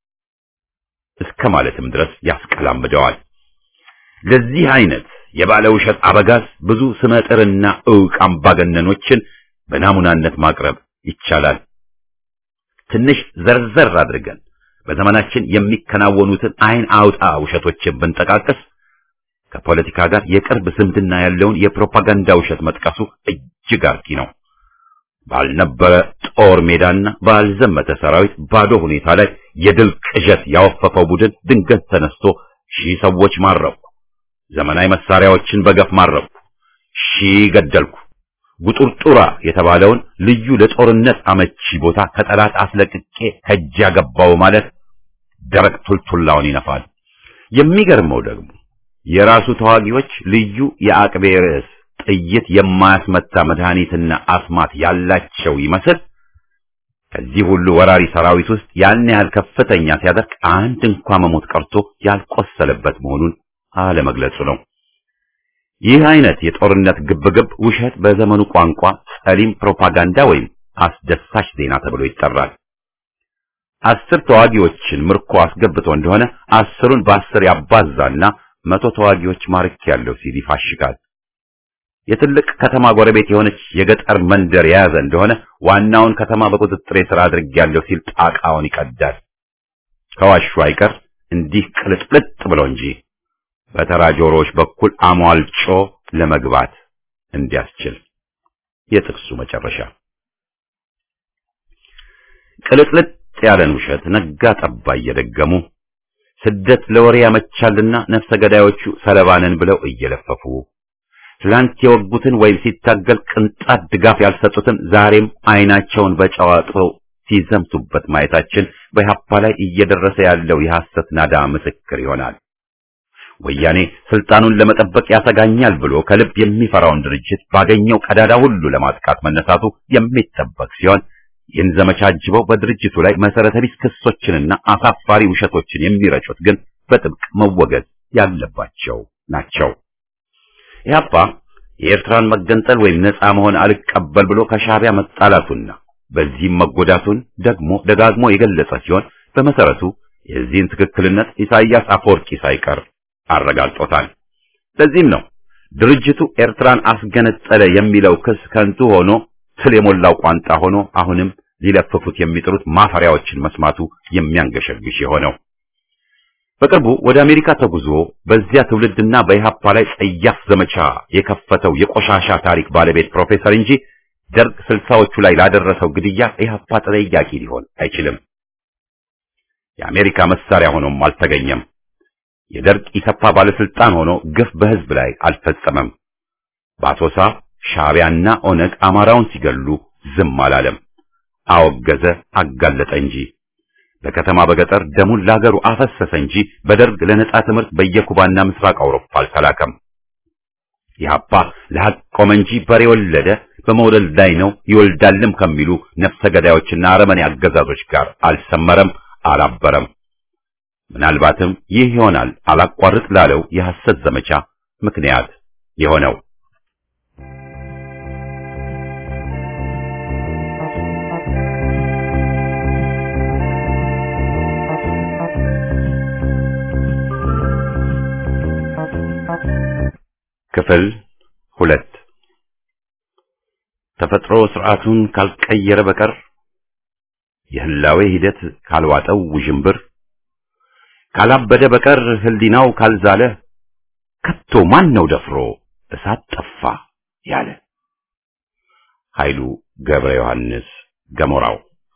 እስከ ማለትም ድረስ ያስቀላምደዋል። ለዚህ አይነት የባለ ውሸት አበጋዝ ብዙ ስመጥርና ዕውቅ አምባገነኖችን በናሙናነት ማቅረብ ይቻላል። ትንሽ ዘርዘር አድርገን በዘመናችን የሚከናወኑትን አይን አውጣ ውሸቶችን ብንጠቃቀስ ከፖለቲካ ጋር የቅርብ ዝምድና ያለውን የፕሮፓጋንዳ ውሸት መጥቀሱ እጅግ አርኪ ነው። ባልነበረ ጦር ሜዳና ባልዘመተ ሰራዊት ባዶ ሁኔታ ላይ የድል ቅዠት ያወፈፈው ቡድን ድንገት ተነስቶ ሺህ ሰዎች ማረኩ፣ ዘመናዊ መሳሪያዎችን በገፍ ማረኩ፣ ሺህ ገደልኩ፣ ጉጡርጡራ የተባለውን ልዩ ለጦርነት አመቺ ቦታ ከጠላት አስለቅቄ ከእጅ ያገባው ማለት ደረቅ ቱልቱላውን ይነፋል። የሚገርመው ደግሞ የራሱ ተዋጊዎች ልዩ የአቅቤ ርዕስ ጥይት የማያስመታ መድኃኒትና አስማት ያላቸው ይመስል ከዚህ ሁሉ ወራሪ ሰራዊት ውስጥ ያን ያህል ከፍተኛ ሲያደርግ አንድ እንኳን መሞት ቀርቶ ያልቆሰለበት መሆኑን አለመግለጹ ነው። ይህ አይነት የጦርነት ግብግብ ውሸት በዘመኑ ቋንቋ ጸሊም ፕሮፓጋንዳ ወይም አስደሳች ዜና ተብሎ ይጠራል። አስር ተዋጊዎችን ምርኮ አስገብቶ እንደሆነ አስሩን በአስር ያባዛና መቶ ተዋጊዎች ማርክ ያለው ሲል ይፋሽጋል። የትልቅ ከተማ ጎረቤት የሆነች የገጠር መንደር የያዘ እንደሆነ ዋናውን ከተማ በቁጥጥር ስር አድርጌያለሁ ሲል ጣቃውን ይቀዳል። ከዋሹ አይቀር እንዲህ ቅልጥልጥ ብሎ እንጂ በተራ ጆሮዎች በኩል አሟልጮ ለመግባት እንዲያስችል። የጥቅሱ መጨረሻ። ቅልጥልጥ ያለን ውሸት ነጋ ጠባ እየደገሙ ስደት ለወሬ ያመቻልና ነፍሰ ገዳዮቹ ሰለባነን ብለው እየለፈፉ ትላንት የወጉትን ወይም ሲታገል ቅንጣት ድጋፍ ያልሰጡትን ዛሬም አይናቸውን በጨዋጥተው ሲዘምቱበት ማየታችን በኢህአፓ ላይ እየደረሰ ያለው የሐሰት ናዳ ምስክር ይሆናል። ወያኔ ስልጣኑን ለመጠበቅ ያሰጋኛል ብሎ ከልብ የሚፈራውን ድርጅት ባገኘው ቀዳዳ ሁሉ ለማጥቃት መነሳቱ የሚጠበቅ ሲሆን ይህን ዘመቻ አጅበው በድርጅቱ ላይ መሰረተ ቢስ ክሶችንና አሳፋሪ ውሸቶችን የሚረጩት ግን በጥብቅ መወገዝ ያለባቸው ናቸው። ኢህአፓ የኤርትራን መገንጠል ወይም ነፃ መሆን አልቀበል ብሎ ከሻዕቢያ መጣላቱና በዚህም መጎዳቱን ደግሞ ደጋግሞ የገለጸ ሲሆን በመሰረቱ የዚህን ትክክልነት ኢሳይያስ አፈወርቂ ሳይቀር አረጋግጦታል። ለዚህም ነው ድርጅቱ ኤርትራን አስገነጠለ የሚለው ክስ ከንቱ ሆኖ ስለ የሞላው ቋንጣ ሆኖ አሁንም ሊለፍፉት የሚጥሩት ማፈሪያዎችን መስማቱ የሚያንገሸግሽ የሆነው። በቅርቡ ወደ አሜሪካ ተጉዞ በዚያ ትውልድና በኢህአፓ ላይ ጸያፍ ዘመቻ የከፈተው የቆሻሻ ታሪክ ባለቤት ፕሮፌሰር እንጂ ደርግ ስልሳዎቹ ላይ ላደረሰው ግድያ ኢህአፓ ተጠያቂ ሊሆን አይችልም። የአሜሪካ መሳሪያ ሆኖም አልተገኘም። የደርግ ኢሰፓ ባለስልጣን ሆኖ ግፍ በህዝብ ላይ አልፈጸመም። በአሶሳ ሻዕቢያና ኦነግ አማራውን ሲገሉ ዝም አላለም። አወገዘ፣ አጋለጠ እንጂ በከተማ በገጠር ደሙን ለሀገሩ አፈሰሰ እንጂ በደርግ ለነጻ ትምህርት በየኩባና ምስራቅ አውሮፓ አልተላከም። ኢህአፓ ለሐቅ ቆመ እንጂ በሬ ወለደ፣ በመውለድ ላይ ነው ይወልዳልም ከሚሉ ነፍሰ ገዳዮችና አረመኔ አገዛዞች ጋር አልሰመረም፣ አላበረም። ምናልባትም ይህ ይሆናል አላቋርጥ ላለው የሐሰት ዘመቻ ምክንያት የሆነው። ክፍል ሁለት ተፈጥሮ ስርዓቱን ካልቀየረ በቀር የህላዌ ሂደት ካልዋጠው ውዥንብር ካላበደ በቀር ህሊናው ካልዛለ ከቶ ማን ነው ደፍሮ እሳት ጠፋ ያለ? ኃይሉ ገብረ ዮሐንስ ገሞራው።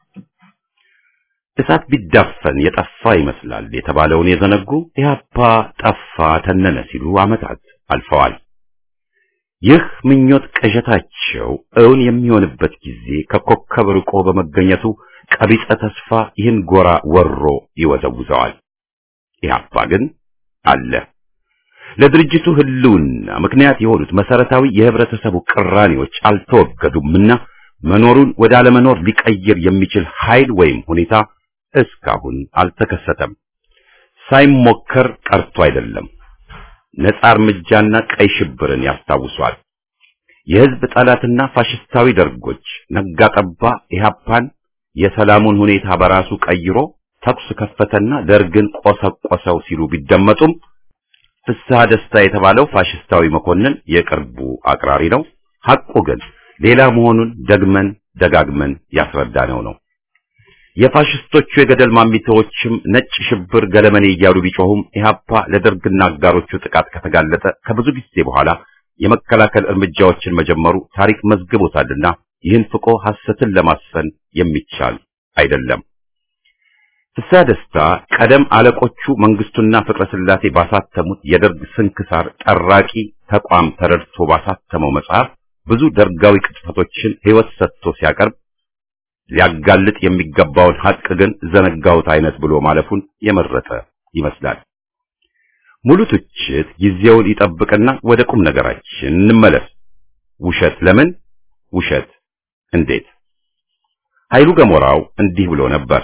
እሳት ቢዳፈን የጠፋ ይመስላል የተባለውን የዘነጉ ኢህአፓ ጠፋ ተነነ ሲሉ ዓመታት አልፈዋል። ይህ ምኞት ቅዠታቸው እውን የሚሆንበት ጊዜ ከኮከብ ርቆ በመገኘቱ ቀቢጸ ተስፋ ይህን ጎራ ወሮ ይወዘውዘዋል። ኢህአፓ ግን አለ። ለድርጅቱ ህልውና ምክንያት የሆኑት መሰረታዊ የህብረተሰቡ ቅራኔዎች አልተወገዱምና መኖሩን ወደ አለመኖር ሊቀይር የሚችል ኃይል ወይም ሁኔታ እስካሁን አልተከሰተም። ሳይሞከር ቀርቶ አይደለም። ነጻ እርምጃና ቀይ ሽብርን ያስታውሷል። የህዝብ ጠላትና ፋሽስታዊ ደርጎች ነጋጠባ ኢህአፓን የሰላሙን ሁኔታ በራሱ ቀይሮ ተኩስ ከፈተና ደርግን ቆሰቆሰው ሲሉ ቢደመጡም ፍስሐ ደስታ የተባለው ፋሽስታዊ መኮንን የቅርቡ አቅራሪ ነው። ሐቁ ግን ሌላ መሆኑን ደግመን ደጋግመን ያስረዳነው ነው። የፋሽስቶቹ የገደል ማሚቶችም ነጭ ሽብር ገለመኔ እያሉ ቢጮሁም ኢህአፓ ለደርግና አጋሮቹ ጥቃት ከተጋለጠ ከብዙ ጊዜ በኋላ የመከላከል እርምጃዎችን መጀመሩ ታሪክ መዝግቦታልና ይህን ፍቆ ሐሰትን ለማስፈን የሚቻል አይደለም። ፍስሐ ደስታ ቀደም አለቆቹ መንግስቱና ፍቅረ ስላሴ ባሳተሙት የደርግ ስንክሳር ጠራቂ ተቋም ተረድቶ ባሳተመው መጽሐፍ ብዙ ደርጋዊ ቅጥፈቶችን ህይወት ሰጥቶ ሲያቀርብ ሊያጋልጥ የሚገባውን ሐቅ ግን ዘነጋውት አይነት ብሎ ማለፉን የመረጠ ይመስላል። ሙሉ ትችት ጊዜውን ይጠብቅና ወደ ቁም ነገራችን እንመለስ። ውሸት ለምን? ውሸት እንዴት? ኃይሉ ገሞራው እንዲህ ብሎ ነበር።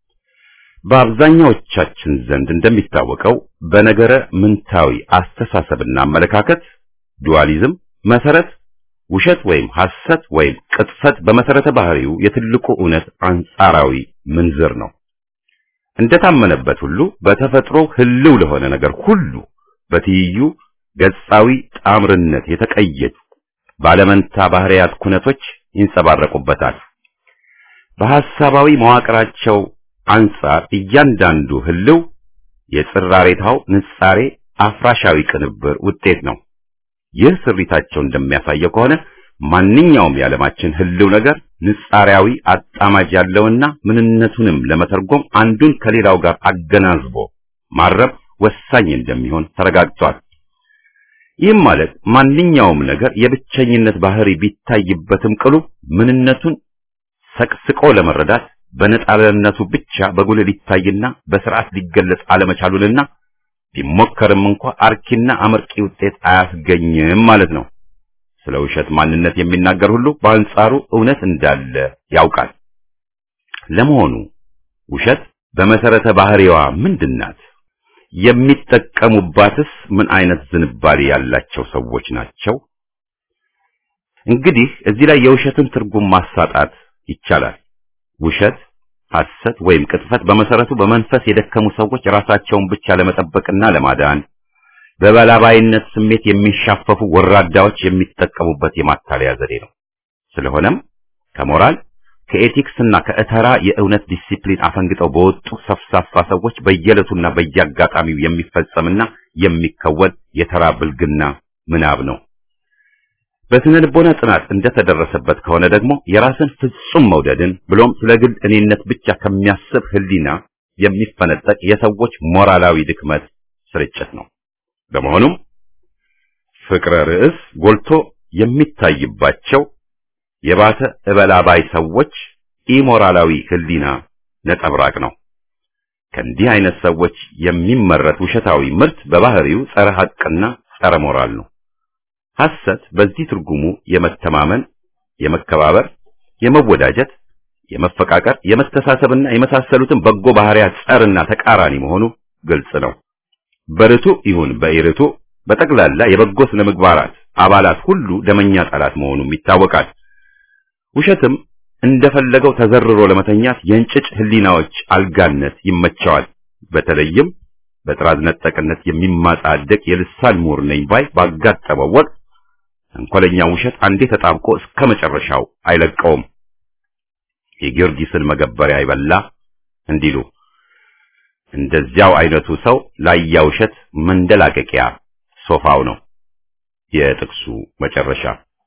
በአብዛኛዎቻችን ዘንድ እንደሚታወቀው በነገረ ምንታዊ አስተሳሰብና አመለካከት ዱዋሊዝም መሰረት ውሸት ወይም ሐሰት ወይም ቅጥፈት በመሰረተ ባህሪው የትልቁ እውነት አንጻራዊ ምንዝር ነው። እንደታመነበት ሁሉ በተፈጥሮ ህልው ለሆነ ነገር ሁሉ በትይዩ ገጻዊ ጣምርነት የተቀየጡ ባለመንታ ባህሪያት ኩነቶች ይንጸባረቁበታል። በሐሳባዊ መዋቅራቸው አንጻር እያንዳንዱ ህልው የጽራሬታው ንጻሬ አፍራሻዊ ቅንብር ውጤት ነው። ይህ ስሪታቸው እንደሚያሳየው ከሆነ ማንኛውም የዓለማችን ህልው ነገር ንጻሪያዊ አጣማጅ ያለውና ምንነቱንም ለመተርጎም አንዱን ከሌላው ጋር አገናዝቦ ማረብ ወሳኝ እንደሚሆን ተረጋግጧል። ይህም ማለት ማንኛውም ነገር የብቸኝነት ባህሪ ቢታይበትም ቅሉ ምንነቱን ሰቅስቆ ለመረዳት በነጣለነቱ ብቻ በጉልህ ሊታይና በስርዓት ሊገለጽ አለመቻሉንና ቢሞከርም እንኳን አርኪና አመርቂ ውጤት አያስገኝም ማለት ነው። ስለ ውሸት ማንነት የሚናገር ሁሉ በአንጻሩ እውነት እንዳለ ያውቃል። ለመሆኑ ውሸት በመሰረተ ባህሪዋ ምንድናት? የሚጠቀሙባትስ ምን አይነት ዝንባሌ ያላቸው ሰዎች ናቸው? እንግዲህ እዚህ ላይ የውሸትን ትርጉም ማሳጣት ይቻላል። ውሸት፣ ሐሰት ወይም ቅጥፈት በመሰረቱ በመንፈስ የደከሙ ሰዎች ራሳቸውን ብቻ ለመጠበቅና ለማዳን በበላባይነት ስሜት የሚሻፈፉ ወራዳዎች የሚጠቀሙበት የማታለያ ዘዴ ነው። ስለሆነም ከሞራል ከኤቲክስና ከእተራ የእውነት ዲሲፕሊን አፈንግጠው በወጡ ሰፍሳፋ ሰዎች በየለቱና በየአጋጣሚው የሚፈጸምና የሚከወን የተራ ብልግና ምናብ ነው። በስነ ልቦና ጥናት እንደተደረሰበት ከሆነ ደግሞ የራስን ፍጹም መውደድን ብሎም ስለ ግል እኔነት ብቻ ከሚያስብ ህሊና የሚፈነጠቅ የሰዎች ሞራላዊ ድክመት ስርጭት ነው። በመሆኑም ፍቅረ ርዕስ ጎልቶ የሚታይባቸው የባሰ እበላባይ ሰዎች ኢሞራላዊ ህሊና ነጸብራቅ ነው። ከእንዲህ አይነት ሰዎች የሚመረት ውሸታዊ ምርት በባህሪው ጸረ ሐቅና ጸረ ሞራል ነው። ሐሰት በዚህ ትርጉሙ የመተማመን፣ የመከባበር፣ የመወዳጀት፣ የመፈቃቀር፣ የመተሳሰብና የመሳሰሉትን በጎ ባህሪያት ጸርና ተቃራኒ መሆኑ ግልጽ ነው። በርቱ ይሁን በኢርቱ በጠቅላላ የበጎ ስነ ምግባራት አባላት ሁሉ ደመኛ ጠላት መሆኑም ይታወቃል። ውሸትም እንደፈለገው ተዘርሮ ለመተኛት የእንጭጭ ህሊናዎች አልጋነት ይመቸዋል። በተለይም በጥራዝ ነጠቅነት የሚማጣደቅ የልሳን ምሁር ነኝ ባይ ባጋጠመው ወቅት እንኮለኛው ውሸት አንዴ ተጣብቆ እስከ መጨረሻው አይለቀውም። የጊዮርጊስን መገበሪያ አይበላ እንዲሉ እንደዚያው አይነቱ ሰው ላያ ውሸት መንደላቀቂያ ሶፋው ነው። የጥቅሱ መጨረሻ።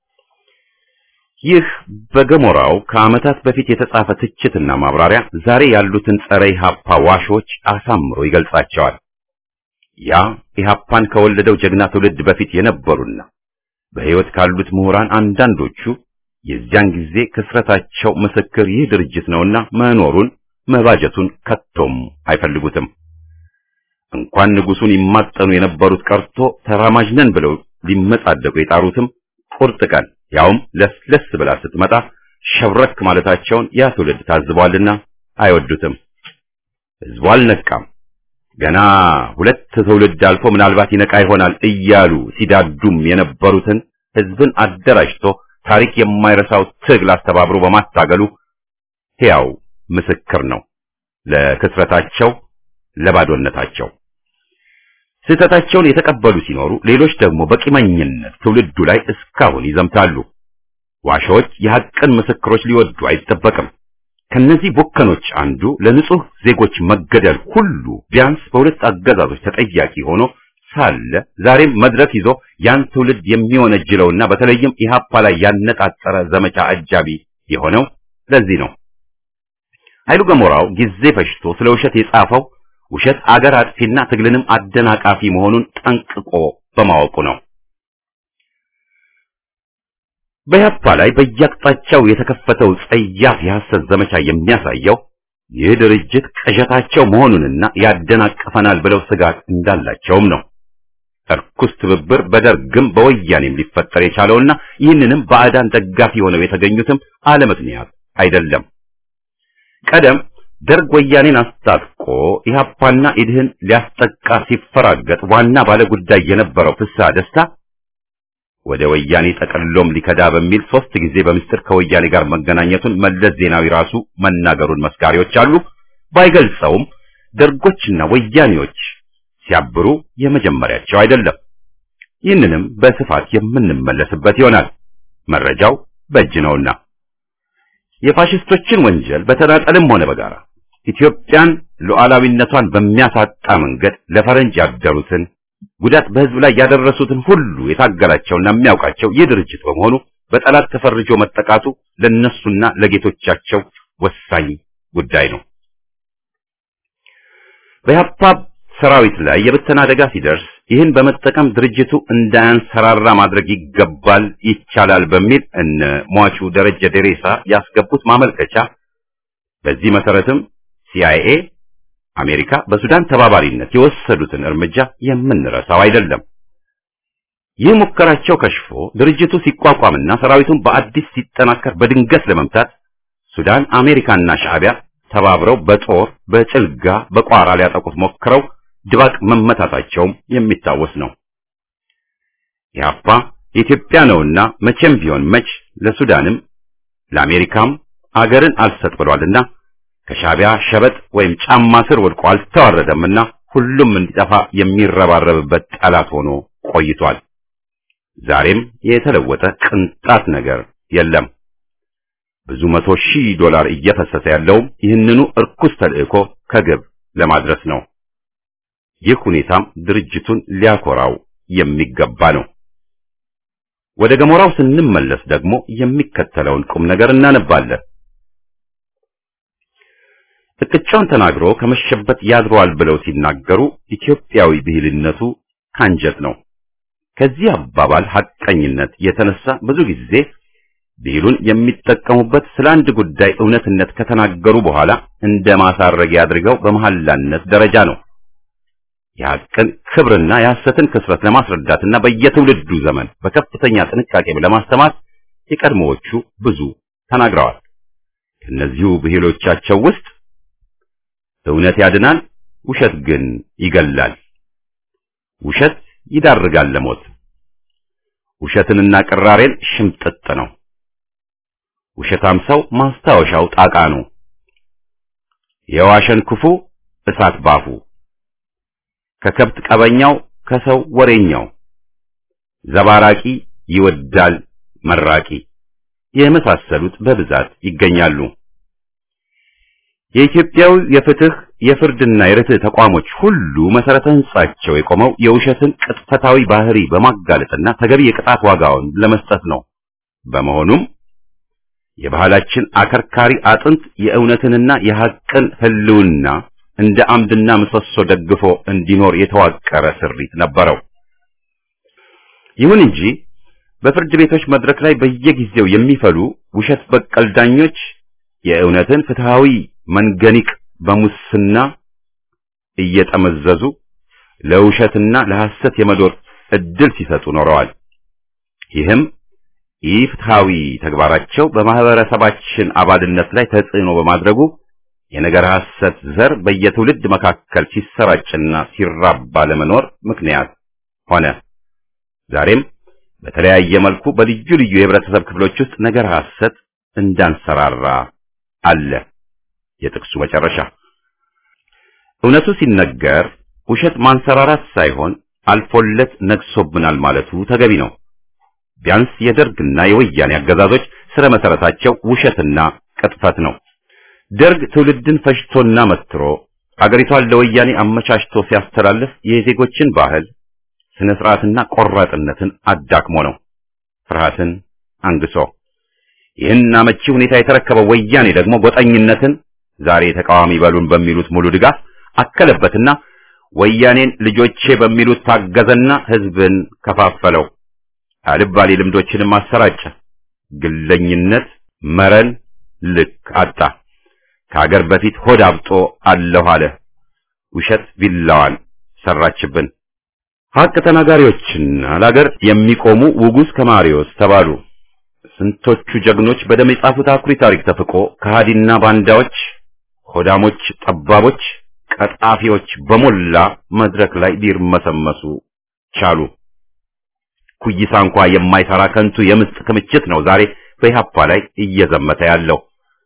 ይህ በገሞራው ከዓመታት በፊት የተጻፈ ትችትና ማብራሪያ ዛሬ ያሉትን ጸረ ኢህአፓ ዋሾች አሳምሮ ይገልጻቸዋል። ያ ኢህአፓን ከወለደው ጀግና ትውልድ በፊት የነበሩና በሕይወት ካሉት ምሁራን አንዳንዶቹ የዚያን ጊዜ ክስረታቸው ምስክር ይህ ድርጅት ነውና መኖሩን መባጀቱን ከቶም አይፈልጉትም። እንኳን ንጉሱን ይማጠኑ የነበሩት ቀርቶ ተራማጅ ነን ብለው ሊመጻደቁ የጣሩትም ቁርጥ ቀን ያውም ለስለስ ብላ ስትመጣ ሸብረክ ማለታቸውን ያ ትውልድ ታዝቧልና አይወዱትም። ሕዝቡ አልነቃም። ገና ሁለት ትውልድ አልፎ ምናልባት ይነቃ ይሆናል እያሉ ሲዳዱም የነበሩትን ሕዝብን አደራጅቶ ታሪክ የማይረሳው ትግል አስተባብሮ በማታገሉ ሕያው ምስክር ነው ለክስረታቸው፣ ለባዶነታቸው። ስህተታቸውን የተቀበሉ ሲኖሩ፣ ሌሎች ደግሞ በቂመኝነት ትውልዱ ላይ እስካሁን ይዘምታሉ። ዋሾች የሐቅን ምስክሮች ሊወዱ አይጠበቅም። ከነዚህ ቦከኖች አንዱ ለንጹህ ዜጎች መገደል ሁሉ ቢያንስ በሁለት አገዛዞች ተጠያቂ ሆኖ ሳለ ዛሬም መድረክ ይዞ ያን ትውልድ የሚወነጅለውና በተለይም ኢህአፓ ላይ ያነጣጠረ ዘመቻ አጃቢ የሆነው ለዚህ ነው። ኃይሉ ገሞራው ጊዜ ፈጅቶ ስለ ውሸት የጻፈው ውሸት አገር አጥፊና ትግልንም አደናቃፊ መሆኑን ጠንቅቆ በማወቁ ነው። በኢህአፓ ላይ በየአቅጣጫው የተከፈተው ጸያፍ የሐሰት ዘመቻ የሚያሳየው ይህ ድርጅት ቅዠታቸው መሆኑንና ያደናቅፈናል ብለው ስጋት እንዳላቸውም ነው። እርኩስ ትብብር በደርግም በወያኔም ሊፈጠር የቻለውና ይህንንም ባዕዳን ደጋፊ ሆነው የተገኙትም አለ ምክንያት አይደለም። ቀደም ደርግ ወያኔን አስታጥቆ ኢህአፓና ኢድህን ሊያስጠቃ ሲፈራገጥ ዋና ባለ ጉዳይ የነበረው ፍስሐ ደስታ ወደ ወያኔ ጠቅልሎም ሊከዳ በሚል ሶስት ጊዜ በምስጢር ከወያኔ ጋር መገናኘቱን መለስ ዜናዊ ራሱ መናገሩን መስካሪዎች አሉ። ባይገልጸውም ደርጎችና ወያኔዎች ሲያብሩ የመጀመሪያቸው አይደለም። ይህንንም በስፋት የምንመለስበት ይሆናል። መረጃው በእጅ ነውና የፋሽስቶችን ወንጀል በተናጠልም ሆነ በጋራ ኢትዮጵያን ሉዓላዊነቷን በሚያሳጣ መንገድ ለፈረንጅ ያደሩትን ጉዳት በህዝብ ላይ ያደረሱትን ሁሉ የታገላቸውና የሚያውቃቸው ይህ ድርጅት በመሆኑ በጠላት ተፈርጆ መጠቃቱ ለነሱና ለጌቶቻቸው ወሳኝ ጉዳይ ነው። በኢህአፓ ሰራዊት ላይ የብተና አደጋ ሲደርስ ይህን በመጠቀም ድርጅቱ እንዳያንሰራራ ማድረግ ይገባል፣ ይቻላል በሚል እነ ሟቹ ደረጀ ደሬሳ ያስገቡት ማመልከቻ፣ በዚህ መሰረትም ሲአይኤ አሜሪካ በሱዳን ተባባሪነት የወሰዱትን እርምጃ የምንረሳው አይደለም። ይህ ሙከራቸው ከሽፎ ድርጅቱ ሲቋቋምና ሰራዊቱን በአዲስ ሲጠናከር በድንገት ለመምታት ሱዳን አሜሪካና ሻዕቢያ ተባብረው በጦር በጭልጋ በቋራ ሊያጠቁት ሞክረው ድባቅ መመታታቸውም የሚታወስ ነው። ኢህአፓ የኢትዮጵያ ነውና መቼም ቢሆን መች ለሱዳንም ለአሜሪካም አገርን አልሰጥ ብሏልና ከሻዕቢያ ሸበጥ ወይም ጫማ ስር ወድቆ አልተዋረደምና ሁሉም እንዲጠፋ የሚረባረብበት ጠላት ሆኖ ቆይቷል። ዛሬም የተለወጠ ቅንጣት ነገር የለም። ብዙ መቶ ሺህ ዶላር እየፈሰሰ ያለው ይህንኑ እርኩስ ተልእኮ ከግብ ለማድረስ ነው። ይህ ሁኔታም ድርጅቱን ሊያኮራው የሚገባ ነው። ወደ ገሞራው ስንመለስ ደግሞ የሚከተለውን ቁም ነገር እናነባለን። እቅጫውን ተናግሮ ከመሸበት ያድሯል ብለው ሲናገሩ ኢትዮጵያዊ ብሂልነቱ ካንጀት ነው። ከዚህ አባባል ሐቀኝነት የተነሳ ብዙ ጊዜ ብሂሉን የሚጠቀሙበት ስለ አንድ ጉዳይ እውነትነት ከተናገሩ በኋላ እንደ ማሳረጊያ አድርገው በመሐላነት ደረጃ ነው። የሐቅን ክብርና የሐሰትን ክስረት ለማስረዳትና በየትውልዱ ዘመን በከፍተኛ ጥንቃቄ ለማስተማር የቀድሞዎቹ ብዙ ተናግረዋል። ከነዚሁ ብሂሎቻቸው ውስጥ እውነት ያድናል፣ ውሸት ግን ይገላል፣ ውሸት ይዳርጋል ለሞት፣ ውሸትንና ቅራሬን ሽምጥጥ ነው፣ ውሸታም ሰው ማስታወሻው ጣቃ ነው፣ የዋሸን ክፉ እሳት ባፉ፣ ከከብት ቀበኛው ከሰው ወሬኛው፣ ዘባራቂ ይወዳል መራቂ የመሳሰሉት በብዛት ይገኛሉ። የኢትዮጵያው የፍትህ የፍርድና የርትዕ ተቋሞች ሁሉ መሰረተ ህንጻቸው የቆመው የውሸትን ቅጥፈታዊ ባህሪ በማጋለጥና ተገቢ የቅጣት ዋጋውን ለመስጠት ነው። በመሆኑም የባህላችን አከርካሪ አጥንት የእውነትንና የሐቅን ህልውና እንደ አምድና ምሰሶ ደግፎ እንዲኖር የተዋቀረ ስሪት ነበረው። ይሁን እንጂ በፍርድ ቤቶች መድረክ ላይ በየጊዜው የሚፈሉ ውሸት በቀል ዳኞች የእውነትን ፍትሃዊ መንገኒቅ በሙስና እየጠመዘዙ ለውሸትና ለሐሰት የመዶር እድል ሲሰጡ ኖረዋል። ይህም ኢፍትሃዊ ተግባራቸው በማህበረሰባችን አባልነት ላይ ተጽዕኖ በማድረጉ የነገር ሐሰት ዘር በየትውልድ መካከል ሲሰራጭና ሲራባ ለመኖር ምክንያት ሆነ። ዛሬም በተለያየ መልኩ በልዩ ልዩ የህብረተሰብ ክፍሎች ውስጥ ነገር ሐሰት እንዳንሰራራ አለ። የጥቅሱ መጨረሻ እውነቱ ሲነገር ውሸት ማንሰራራት ሳይሆን አልፎለት ነግሶብናል ማለቱ ተገቢ ነው። ቢያንስ የደርግና የወያኔ አገዛዞች ስለ መሰረታቸው ውሸትና ቅጥፈት ነው። ደርግ ትውልድን ፈጅቶና መትሮ አገሪቷን ለወያኔ አመቻችቶ ሲያስተላልፍ የዜጎችን ባህል ስነ ስርዓትና ቆራጥነትን አዳክሞ ነው፣ ፍርሃትን አንግሶ። ይህን አመቺ ሁኔታ የተረከበው ወያኔ ደግሞ ጎጠኝነትን ዛሬ ተቃዋሚ በሉን በሚሉት ሙሉ ድጋፍ አከለበትና ወያኔን ልጆቼ በሚሉት ታገዘና ህዝብን ከፋፈለው። አልባሌ ልምዶችንም አሰራጨ። ግለኝነት መረን ልክ አጣ። ከሀገር በፊት ሆድ አብጦ አለሁ አለ። ውሸት ቢላዋን ሰራችብን። ሀቅ ተናጋሪዎችና ለሀገር የሚቆሙ ውጉዝ ከማሪዎስ ተባሉ። ስንቶቹ ጀግኖች በደም የጻፉት አኩሪ ታሪክ ተፍቆ ከሃዲና ባንዳዎች፣ ሆዳሞች፣ ጠባቦች፣ ቀጣፊዎች በሞላ መድረክ ላይ ሊርመሰመሱ ቻሉ። ኩይሳ እንኳ የማይሰራ ከንቱ የምስጥ ክምችት ነው ዛሬ በኢህአፓ ላይ እየዘመተ ያለው።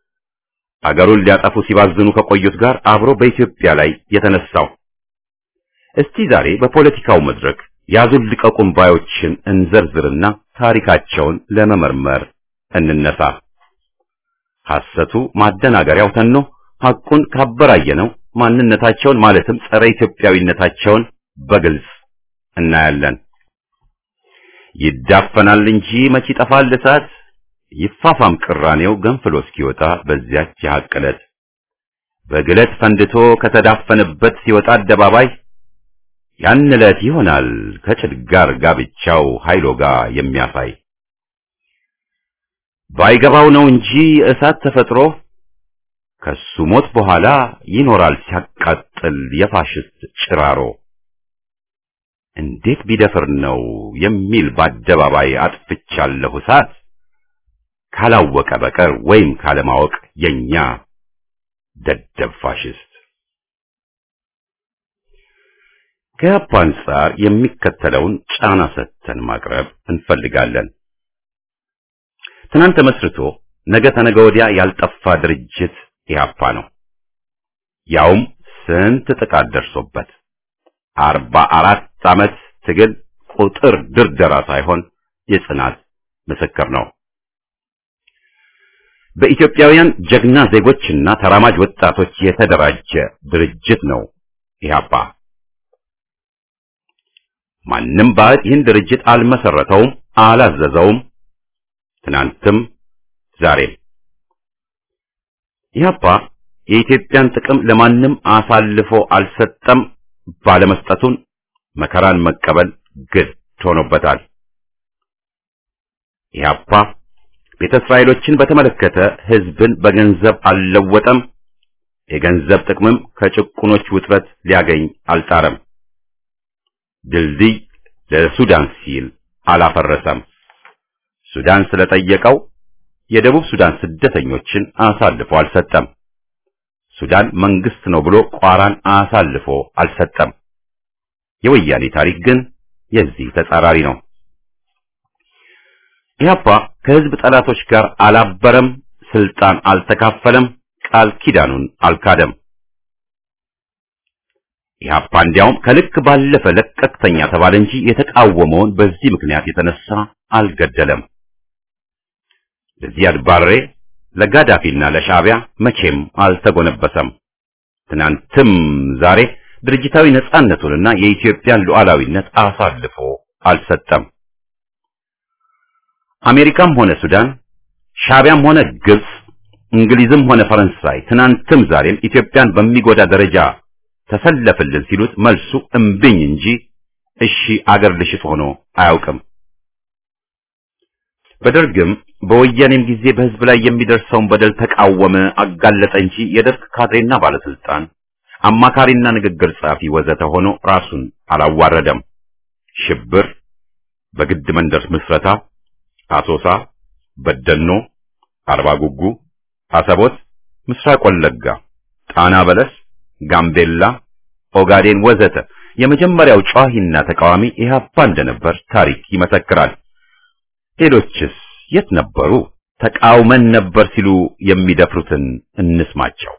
አገሩን ሊያጠፉ ሲባዝኑ ከቆዩት ጋር አብሮ በኢትዮጵያ ላይ የተነሳው። እስቲ ዛሬ በፖለቲካው መድረክ ያዙን ልቀቁን ባዮችን እንዘርዝርና ታሪካቸውን ለመመርመር እንነሳ። ሐሰቱ ማደናገሪያው ተኖ ሐቁን ካበራየነው ማንነታቸውን ማለትም ጸረ ኢትዮጵያዊነታቸውን በግልጽ እናያለን። ይዳፈናል እንጂ መች ይጠፋል እሳት፣ ይፋፋም ቅራኔው ገንፍሎ እስኪወጣ በዚያች የሐቅ ዕለት። በግለት ፈንድቶ ከተዳፈነበት ሲወጣ አደባባይ ያን ዕለት ይሆናል ከጭድ ጋር ጋብቻው ኃይሎ ጋር የሚያሳይ። ባይገባው ነው እንጂ እሳት ተፈጥሮ ከሱ ሞት በኋላ ይኖራል ሲያቃጥል የፋሽስት ጭራሮ። እንዴት ቢደፍር ነው የሚል በአደባባይ አጥፍቻለሁ እሳት፣ ካላወቀ በቀር ወይም ካለማወቅ የኛ ደደብ ፋሽስት። ከኢህአፓ አንጻር የሚከተለውን ጫና ሰጥተን ማቅረብ እንፈልጋለን። ትናንት መስርቶ ነገ ተነገ ወዲያ ያልጠፋ ድርጅት ኢህአፓ ነው። ያውም ስንት ጥቃት ደርሶበት አርባ አራት ዓመት ትግል ቁጥር ድርደራ ሳይሆን የጽናት ምስክር ነው። በኢትዮጵያውያን ጀግና ዜጎችና ተራማጅ ወጣቶች የተደራጀ ድርጅት ነው ኢህአፓ። ማንም ባዕድ ይህን ድርጅት አልመሰረተውም፣ አላዘዘውም። ትናንትም ዛሬም ኢህአፓ የኢትዮጵያን ጥቅም ለማንም አሳልፎ አልሰጠም። ባለመስጠቱን መከራን መቀበል ግድ ሆኖበታል። ኢህአፓ ቤተ እስራኤሎችን በተመለከተ ህዝብን በገንዘብ አልለወጠም። የገንዘብ ጥቅምም ከጭቁኖች ውጥረት ሊያገኝ አልጣረም። ድልድይ ለሱዳን ሲል አላፈረሰም። ሱዳን ስለጠየቀው የደቡብ ሱዳን ስደተኞችን አሳልፎ አልሰጠም። ሱዳን መንግስት ነው ብሎ ቋራን አሳልፎ አልሰጠም። የወያኔ ታሪክ ግን የዚህ ተጻራሪ ነው። ኢህአፓ ከህዝብ ጠላቶች ጋር አላበረም፣ ስልጣን አልተካፈለም፣ ቃል ኪዳኑን አልካደም። ኢህአፓ እንዲያውም ከልክ ባለፈ ለቀቅተኛ ተባለ እንጂ የተቃወመውን በዚህ ምክንያት የተነሳ አልገደለም። ለዚያድ ባሬ ለጋዳፊና ለሻዕቢያ መቼም አልተጎነበሰም። ትናንትም ዛሬ ድርጅታዊ ነጻነቱንና የኢትዮጵያን ሉዓላዊነት አሳልፎ አልሰጠም። አሜሪካም ሆነ ሱዳን፣ ሻዕቢያም ሆነ ግብጽ፣ እንግሊዝም ሆነ ፈረንሳይ ትናንትም ዛሬም ኢትዮጵያን በሚጎዳ ደረጃ ተሰለፈልን ሲሉት መልሱ እምብኝ እንጂ እሺ አገር ልሽጥ ሆኖ አያውቅም። በደርግም በወያኔም ጊዜ በህዝብ ላይ የሚደርሰውን በደል ተቃወመ፣ አጋለጠ እንጂ የደርግ ካድሬና ባለስልጣን አማካሪና ንግግር ጻፊ ወዘተ ሆኖ ራሱን አላዋረደም። ሽብር፣ በግድ መንደር ምስረታ፣ አሶሳ፣ በደኖ፣ አርባ ጉጉ፣ አሰቦት፣ ምስራቅ ወለጋ፣ ጣና በለስ፣ ጋምቤላ፣ ኦጋዴን ወዘተ የመጀመሪያው ጨዋሂና ተቃዋሚ ኢህአፓ እንደነበር ታሪክ ይመሰክራል። ሌሎችስ የት ነበሩ? ተቃውመን ነበር ሲሉ የሚደፍሩትን እንስማቸው።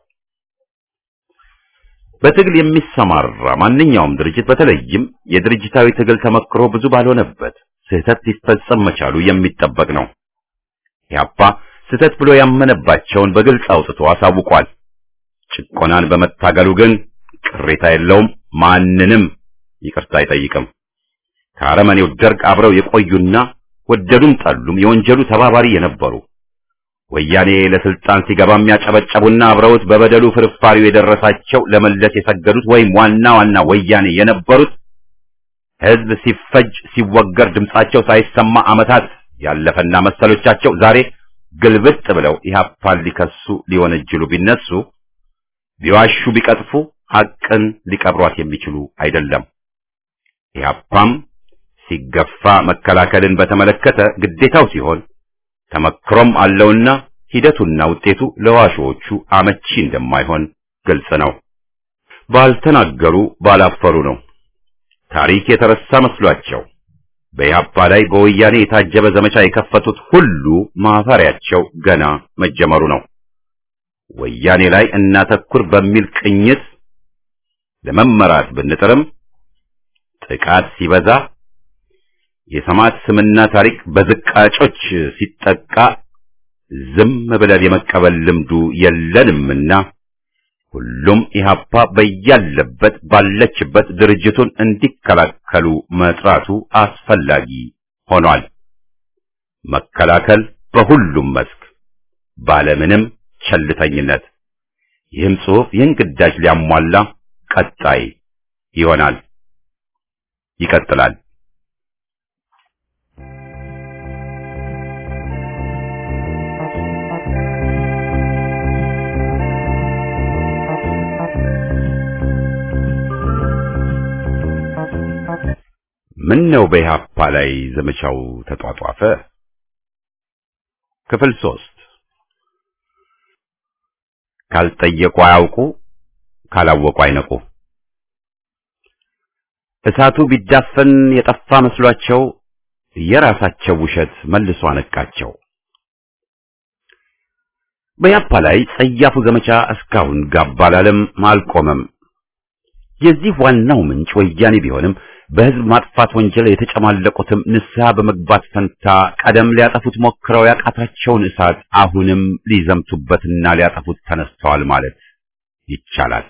በትግል የሚሰማራ ማንኛውም ድርጅት በተለይም የድርጅታዊ ትግል ተመክሮ ብዙ ባልሆነበት ስህተት ሊፈጸም መቻሉ የሚጠበቅ ነው። ኢህአፓ ስህተት ብሎ ያመነባቸውን በግልጽ አውጥቶ አሳውቋል። ጭቆናን በመታገሉ ግን ቅሬታ የለውም፣ ማንንም ይቅርታ አይጠይቅም። ከአረመኔው ደርግ አብረው የቆዩና ወደዱም ጠሉም የወንጀሉ ተባባሪ የነበሩ ወያኔ ለስልጣን ሲገባ የሚያጨበጨቡና አብረውት በበደሉ ፍርፋሪው የደረሳቸው ለመለስ የሰገዱት ወይም ዋና ዋና ወያኔ የነበሩት ህዝብ ሲፈጅ ሲወገር ድምጻቸው ሳይሰማ ዓመታት ያለፈና መሰሎቻቸው ዛሬ ግልብጥ ብለው ኢህአፓን ሊከሱ ሊወነጅሉ ቢነሱ ቢዋሹ ቢቀጥፉ ሐቅን ሊቀብሯት የሚችሉ አይደለም። ኢህአፓም ሲገፋ መከላከልን በተመለከተ ግዴታው ሲሆን ተመክሮም አለውና ሂደቱና ውጤቱ ለዋሾቹ አመቺ እንደማይሆን ግልጽ ነው። ባልተናገሩ ባላፈሩ ነው። ታሪክ የተረሳ መስሏቸው በኢህአፓ ላይ በወያኔ የታጀበ ዘመቻ የከፈቱት ሁሉ ማፈሪያቸው ገና መጀመሩ ነው። ወያኔ ላይ እናተኩር በሚል ቅኝት ለመመራት ብንጥርም ጥቃት ሲበዛ የሰማዕት ስምና ታሪክ በዝቃጮች ሲጠቃ ዝም ብለን የመቀበል ልምዱ የለንምና ሁሉም ኢህአፓ በያለበት ባለችበት ድርጅቱን እንዲከላከሉ መጥራቱ አስፈላጊ ሆኗል። መከላከል በሁሉም መስክ ባለምንም ቸልተኝነት። ይህም ጽሑፍ ይህን ግዳጅ ሊያሟላ ቀጣይ ይሆናል። ይቀጥላል። ምን ነው በኢህአፓ ላይ ዘመቻው ተጧጧፈ? ክፍል ሶስት ካልጠየቁ አያውቁ፣ ካላወቁ አይነቁ። እሳቱ ቢዳፈን የጠፋ መስሏቸው የራሳቸው ውሸት መልሶ አነቃቸው። በኢህአፓ ላይ ጸያፉ ዘመቻ እስካሁን ጋብ አላለም፣ አልቆመም። የዚህ ዋናው ምንጭ ወያኔ ቢሆንም በህዝብ ማጥፋት ወንጀል የተጨማለቁትም ንስሐ በመግባት ፈንታ ቀደም ሊያጠፉት ሞክረው ያቃታቸውን እሳት አሁንም ሊዘምቱበትና ሊያጠፉት ተነስተዋል ማለት ይቻላል።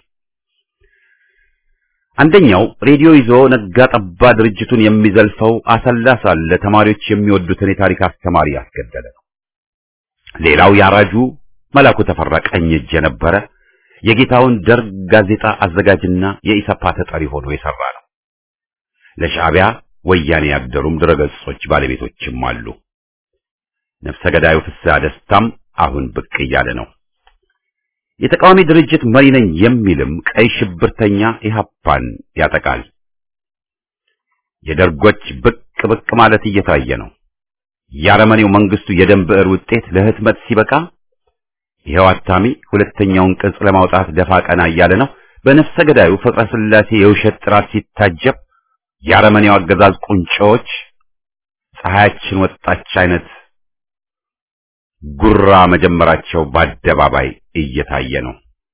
አንደኛው ሬዲዮ ይዞ ነጋ ጠባ ድርጅቱን የሚዘልፈው አሰላ ሳለ ተማሪዎች የሚወዱትን የታሪክ አስተማሪ ያስገደለ ነው። ሌላው ያራጁ መላኩ ተፈራ ቀኝ እጅ የነበረ የጌታውን ደርግ ጋዜጣ አዘጋጅና የኢሰፓ ተጠሪ ሆኖ የሰራ ነው። ለሻዕቢያ ወያኔ ያደሩም ድረገጾች ባለቤቶችም አሉ። ነፍሰ ገዳዩ ፍስሐ ደስታም አሁን ብቅ እያለ ነው። የተቃዋሚ ድርጅት መሪ ነኝ የሚልም ቀይ ሽብርተኛ ኢህአፓን ያጠቃል። የደርጎች ብቅ ብቅ ማለት እየታየ ነው። የአረመኔው መንግስቱ የደም ብዕር ውጤት ለህትመት ሲበቃ ይኸው አታሚ ሁለተኛውን ቅጽ ለማውጣት ደፋ ቀና እያለ ነው። በነፍሰ ገዳዩ ፍቅረ ስላሴ የውሸት ጥራት ሲታጀብ የአረመኔው አገዛዝ ቁንጮች ፀሐያችን ወጣች አይነት ጉራ መጀመራቸው በአደባባይ እየታየ ነው።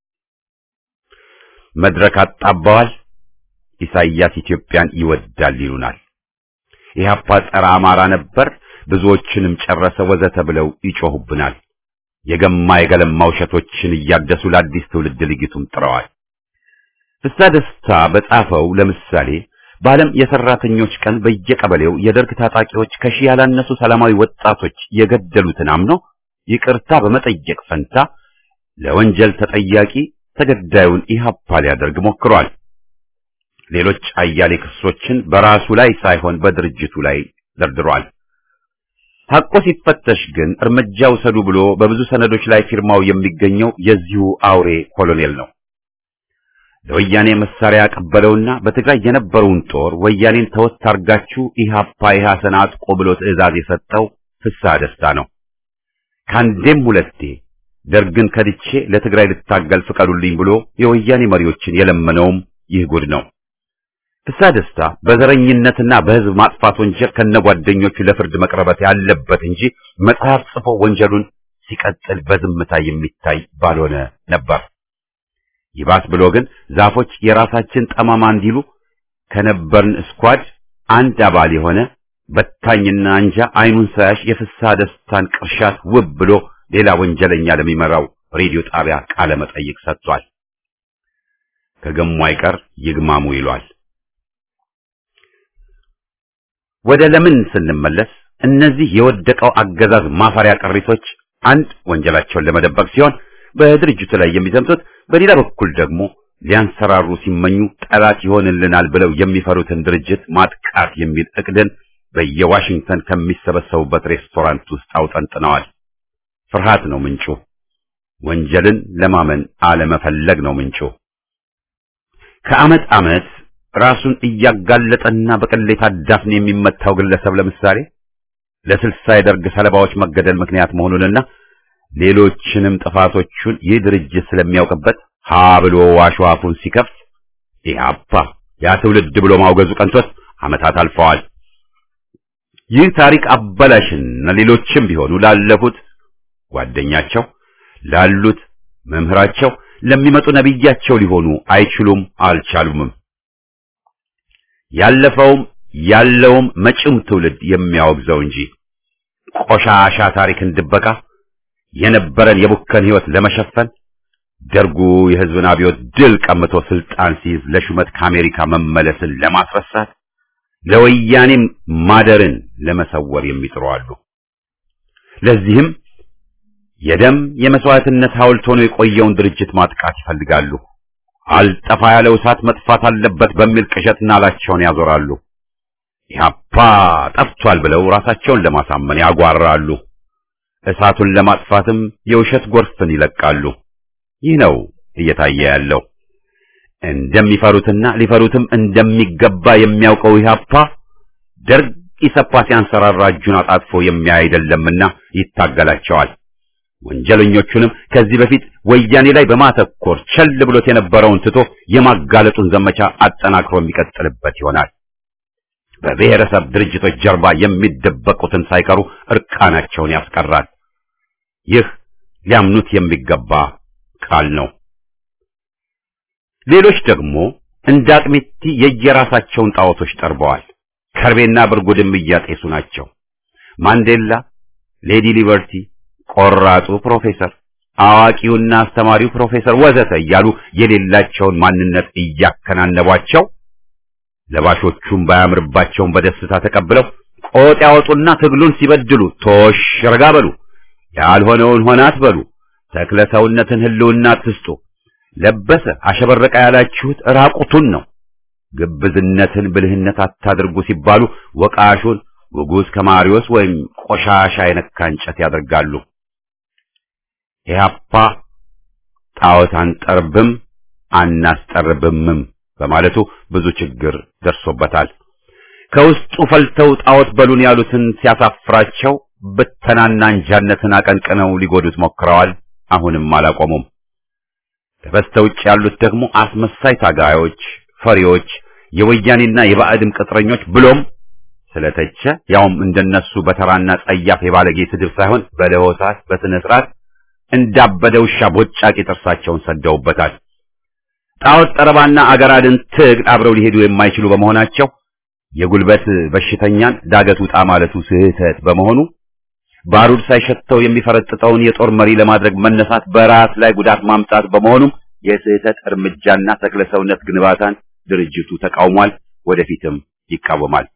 መድረክ አጣባዋል። ኢሳይያስ ኢትዮጵያን ይወዳል ይሉናል። ኢህአፓ ጸረ አማራ ነበር። ብዙዎችንም ጨረሰ ወዘተ ብለው ይጮሁብናል። የገማ የገለማ ውሸቶችን እያደሱ ለአዲስ ትውልድ ልጊቱም ጥረዋል። ፍስሐ ደስታ በጻፈው ለምሳሌ በዓለም የሰራተኞች ቀን በየቀበሌው የደርግ ታጣቂዎች ከሺህ ያላነሱ ሰላማዊ ወጣቶች የገደሉትን አምኖ ይቅርታ በመጠየቅ ፈንታ ለወንጀል ተጠያቂ ተገዳዩን ኢህአፓ ሊያደርግ ሞክሯል። ሌሎች አያሌ ክሶችን በራሱ ላይ ሳይሆን በድርጅቱ ላይ ደርድሯል። ሐቆ ሲፈተሽ ግን እርምጃ ውሰዱ ብሎ በብዙ ሰነዶች ላይ ፊርማው የሚገኘው የዚሁ አውሬ ኮሎኔል ነው። ለወያኔ መሳሪያ ያቀበለውና በትግራይ የነበረውን ጦር ወያኔን ተወት አርጋችሁ ኢህአፓ ኢህአሰን አጥቆ ብሎ ትዕዛዝ የሰጠው ፍስሐ ደስታ ነው። ካንዴም ሁለቴ ደርግን ከድቼ ለትግራይ ልታገል ፍቀዱልኝ ብሎ የወያኔ መሪዎችን የለመነውም ይህ ጉድ ነው። ፍስሐ ደስታ በዘረኝነትና በህዝብ ማጥፋት ወንጀል ከነጓደኞቹ ለፍርድ መቅረበት ያለበት እንጂ መጽሐፍ ጽፎ ወንጀሉን ሲቀጥል በዝምታ የሚታይ ባልሆነ ነበር። ይባስ ብሎ ግን ዛፎች የራሳችን ጠማማ እንዲሉ ከነበርን ስኳድ አንድ አባል የሆነ በታኝና አንጃ አይኑን ሳያሽ የፍስሐ ደስታን ቅርሻት ውብ ብሎ ሌላ ወንጀለኛ ለሚመራው ሬዲዮ ጣቢያ ቃለ መጠይቅ ሰጥቷል። ከገሙ አይቀር ይግማሙ ይሏል። ወደ ለምን ስንመለስ እነዚህ የወደቀው አገዛዝ ማፈሪያ ቅሪቶች አንድ ወንጀላቸውን ለመደበቅ ሲሆን በድርጅቱ ላይ የሚዘምቱት በሌላ በኩል ደግሞ ሊያንሰራሩ ሲመኙ ጠላት ይሆንልናል ብለው የሚፈሩትን ድርጅት ማጥቃት የሚል እቅድን በየዋሽንግተን ከሚሰበሰቡበት ሬስቶራንት ውስጥ አውጠንጥነዋል። ፍርሃት ነው ምንጩ። ወንጀልን ለማመን አለመፈለግ ነው ምንጩ። ከዓመት ዓመት ራሱን እያጋለጠና በቅሌት አዳፍን የሚመታው ግለሰብ ለምሳሌ ለስልሳ የደርግ ሰለባዎች መገደል ምክንያት መሆኑንና ሌሎችንም ጥፋቶቹን ይህ ድርጅት ስለሚያውቅበት ሀ ብሎ ዋሽዋፉን ሲከፍት ኢህአፓ ያ ትውልድ ብሎ ማውገዙ ቀንቶት ዓመታት አልፈዋል። ይህ ታሪክ አበላሽና ሌሎችም ቢሆኑ ላለፉት ጓደኛቸው ላሉት መምህራቸው ለሚመጡ ነብያቸው ሊሆኑ አይችሉም አልቻሉምም። ያለፈውም ያለውም መጪም ትውልድ የሚያወግዘው እንጂ ቆሻሻ ታሪክን ድበቃ የነበረን የቡከን ህይወት ለመሸፈን ደርጉ የህዝብን አብዮት ድል ቀምቶ ስልጣን ሲይዝ ለሹመት ከአሜሪካ መመለስን ለማስረሳት ለወያኔም ማደርን ለመሰወር የሚጥሩ አሉ። ለዚህም የደም የመስዋዕትነት ሐውልት ሆኖ የቆየውን ድርጅት ማጥቃት ይፈልጋሉ። አልጠፋ ያለው እሳት መጥፋት አለበት በሚል ቅዠት ናላቸውን ያዞራሉ። ኢህአፓ ጠፍቷል ብለው ራሳቸውን ለማሳመን ያጓራሉ። እሳቱን ለማጥፋትም የውሸት ጎርፍን ይለቃሉ። ይህ ነው እየታየ ያለው። እንደሚፈሩትና ሊፈሩትም እንደሚገባ የሚያውቀው ኢህአፓ ደርግ ኢሰፓ ሲያንሰራራ እጁን አጣጥፎ የሚያይ አይደለምና ይታገላቸዋል። ወንጀለኞቹንም ከዚህ በፊት ወያኔ ላይ በማተኮር ቸል ብሎት የነበረውን ትቶ የማጋለጡን ዘመቻ አጠናክሮ የሚቀጥልበት ይሆናል። በብሔረሰብ ድርጅቶች ጀርባ የሚደበቁትን ሳይቀሩ እርቃናቸውን ያስቀራል። ይህ ሊያምኑት የሚገባ ቃል ነው። ሌሎች ደግሞ እንደ አቅሚቲ የየራሳቸውን ጣዖቶች ጠርበዋል። ከርቤና ብርጉድም እያጤሱ ናቸው። ማንዴላ፣ ሌዲ ሊበርቲ፣ ቆራጡ ፕሮፌሰር፣ አዋቂውና አስተማሪው ፕሮፌሰር ወዘተ እያሉ የሌላቸውን ማንነት እያከናነቧቸው ለባሾቹም ባያምርባቸውም በደስታ ተቀብለው ቆጥ ያወጡና ትግሉን ሲበድሉ ቶሽ ረጋ በሉ፣ ያልሆነውን ሆነ አትበሉ፣ ተክለ ሰውነትን ህልውና አትስጡ፣ ለበሰ አሸበረቀ ያላችሁት ራቁቱን ነው፣ ግብዝነትን ብልህነት አታድርጉ ሲባሉ ወቃሹን ጉጉስ ከማሪዎስ ወይም ቆሻሻ የነካ እንጨት ያደርጋሉ። ኢህአፓ ጣዖት አንጠርብም አናስጠርብምም በማለቱ ብዙ ችግር ደርሶበታል። ከውስጡ ፈልተው ጣዖት በሉን ያሉትን ሲያሳፍራቸው ብተናና እንጃነትን አቀንቅነው ሊጎዱት ሞክረዋል። አሁንም አላቆሙም። በስተውጭ ያሉት ደግሞ አስመሳይ ታጋዮች፣ ፈሪዎች፣ የወያኔና የባዕድም ቅጥረኞች ብሎም ስለተቸ ያውም እንደነሱ በተራና ጸያፍ የባለጌ ስድብ ሳይሆን በለሆሳት በስነ ስርዓት እንዳበደ ውሻ ቦጫቂ ጥርሳቸውን ሰደውበታል። ጣዖት ጠረባና አገራድን ትግል አብረው ሊሄዱ የማይችሉ በመሆናቸው የጉልበት በሽተኛን ዳገት ውጣ ማለቱ ስህተት በመሆኑ ባሩድ ሳይሸተው የሚፈረጥጠውን የጦር መሪ ለማድረግ መነሳት በራስ ላይ ጉዳት ማምጣት በመሆኑ የስህተት እርምጃና ተክለሰውነት ግንባታን ድርጅቱ ተቃውሟል፣ ወደፊትም ይቃወማል።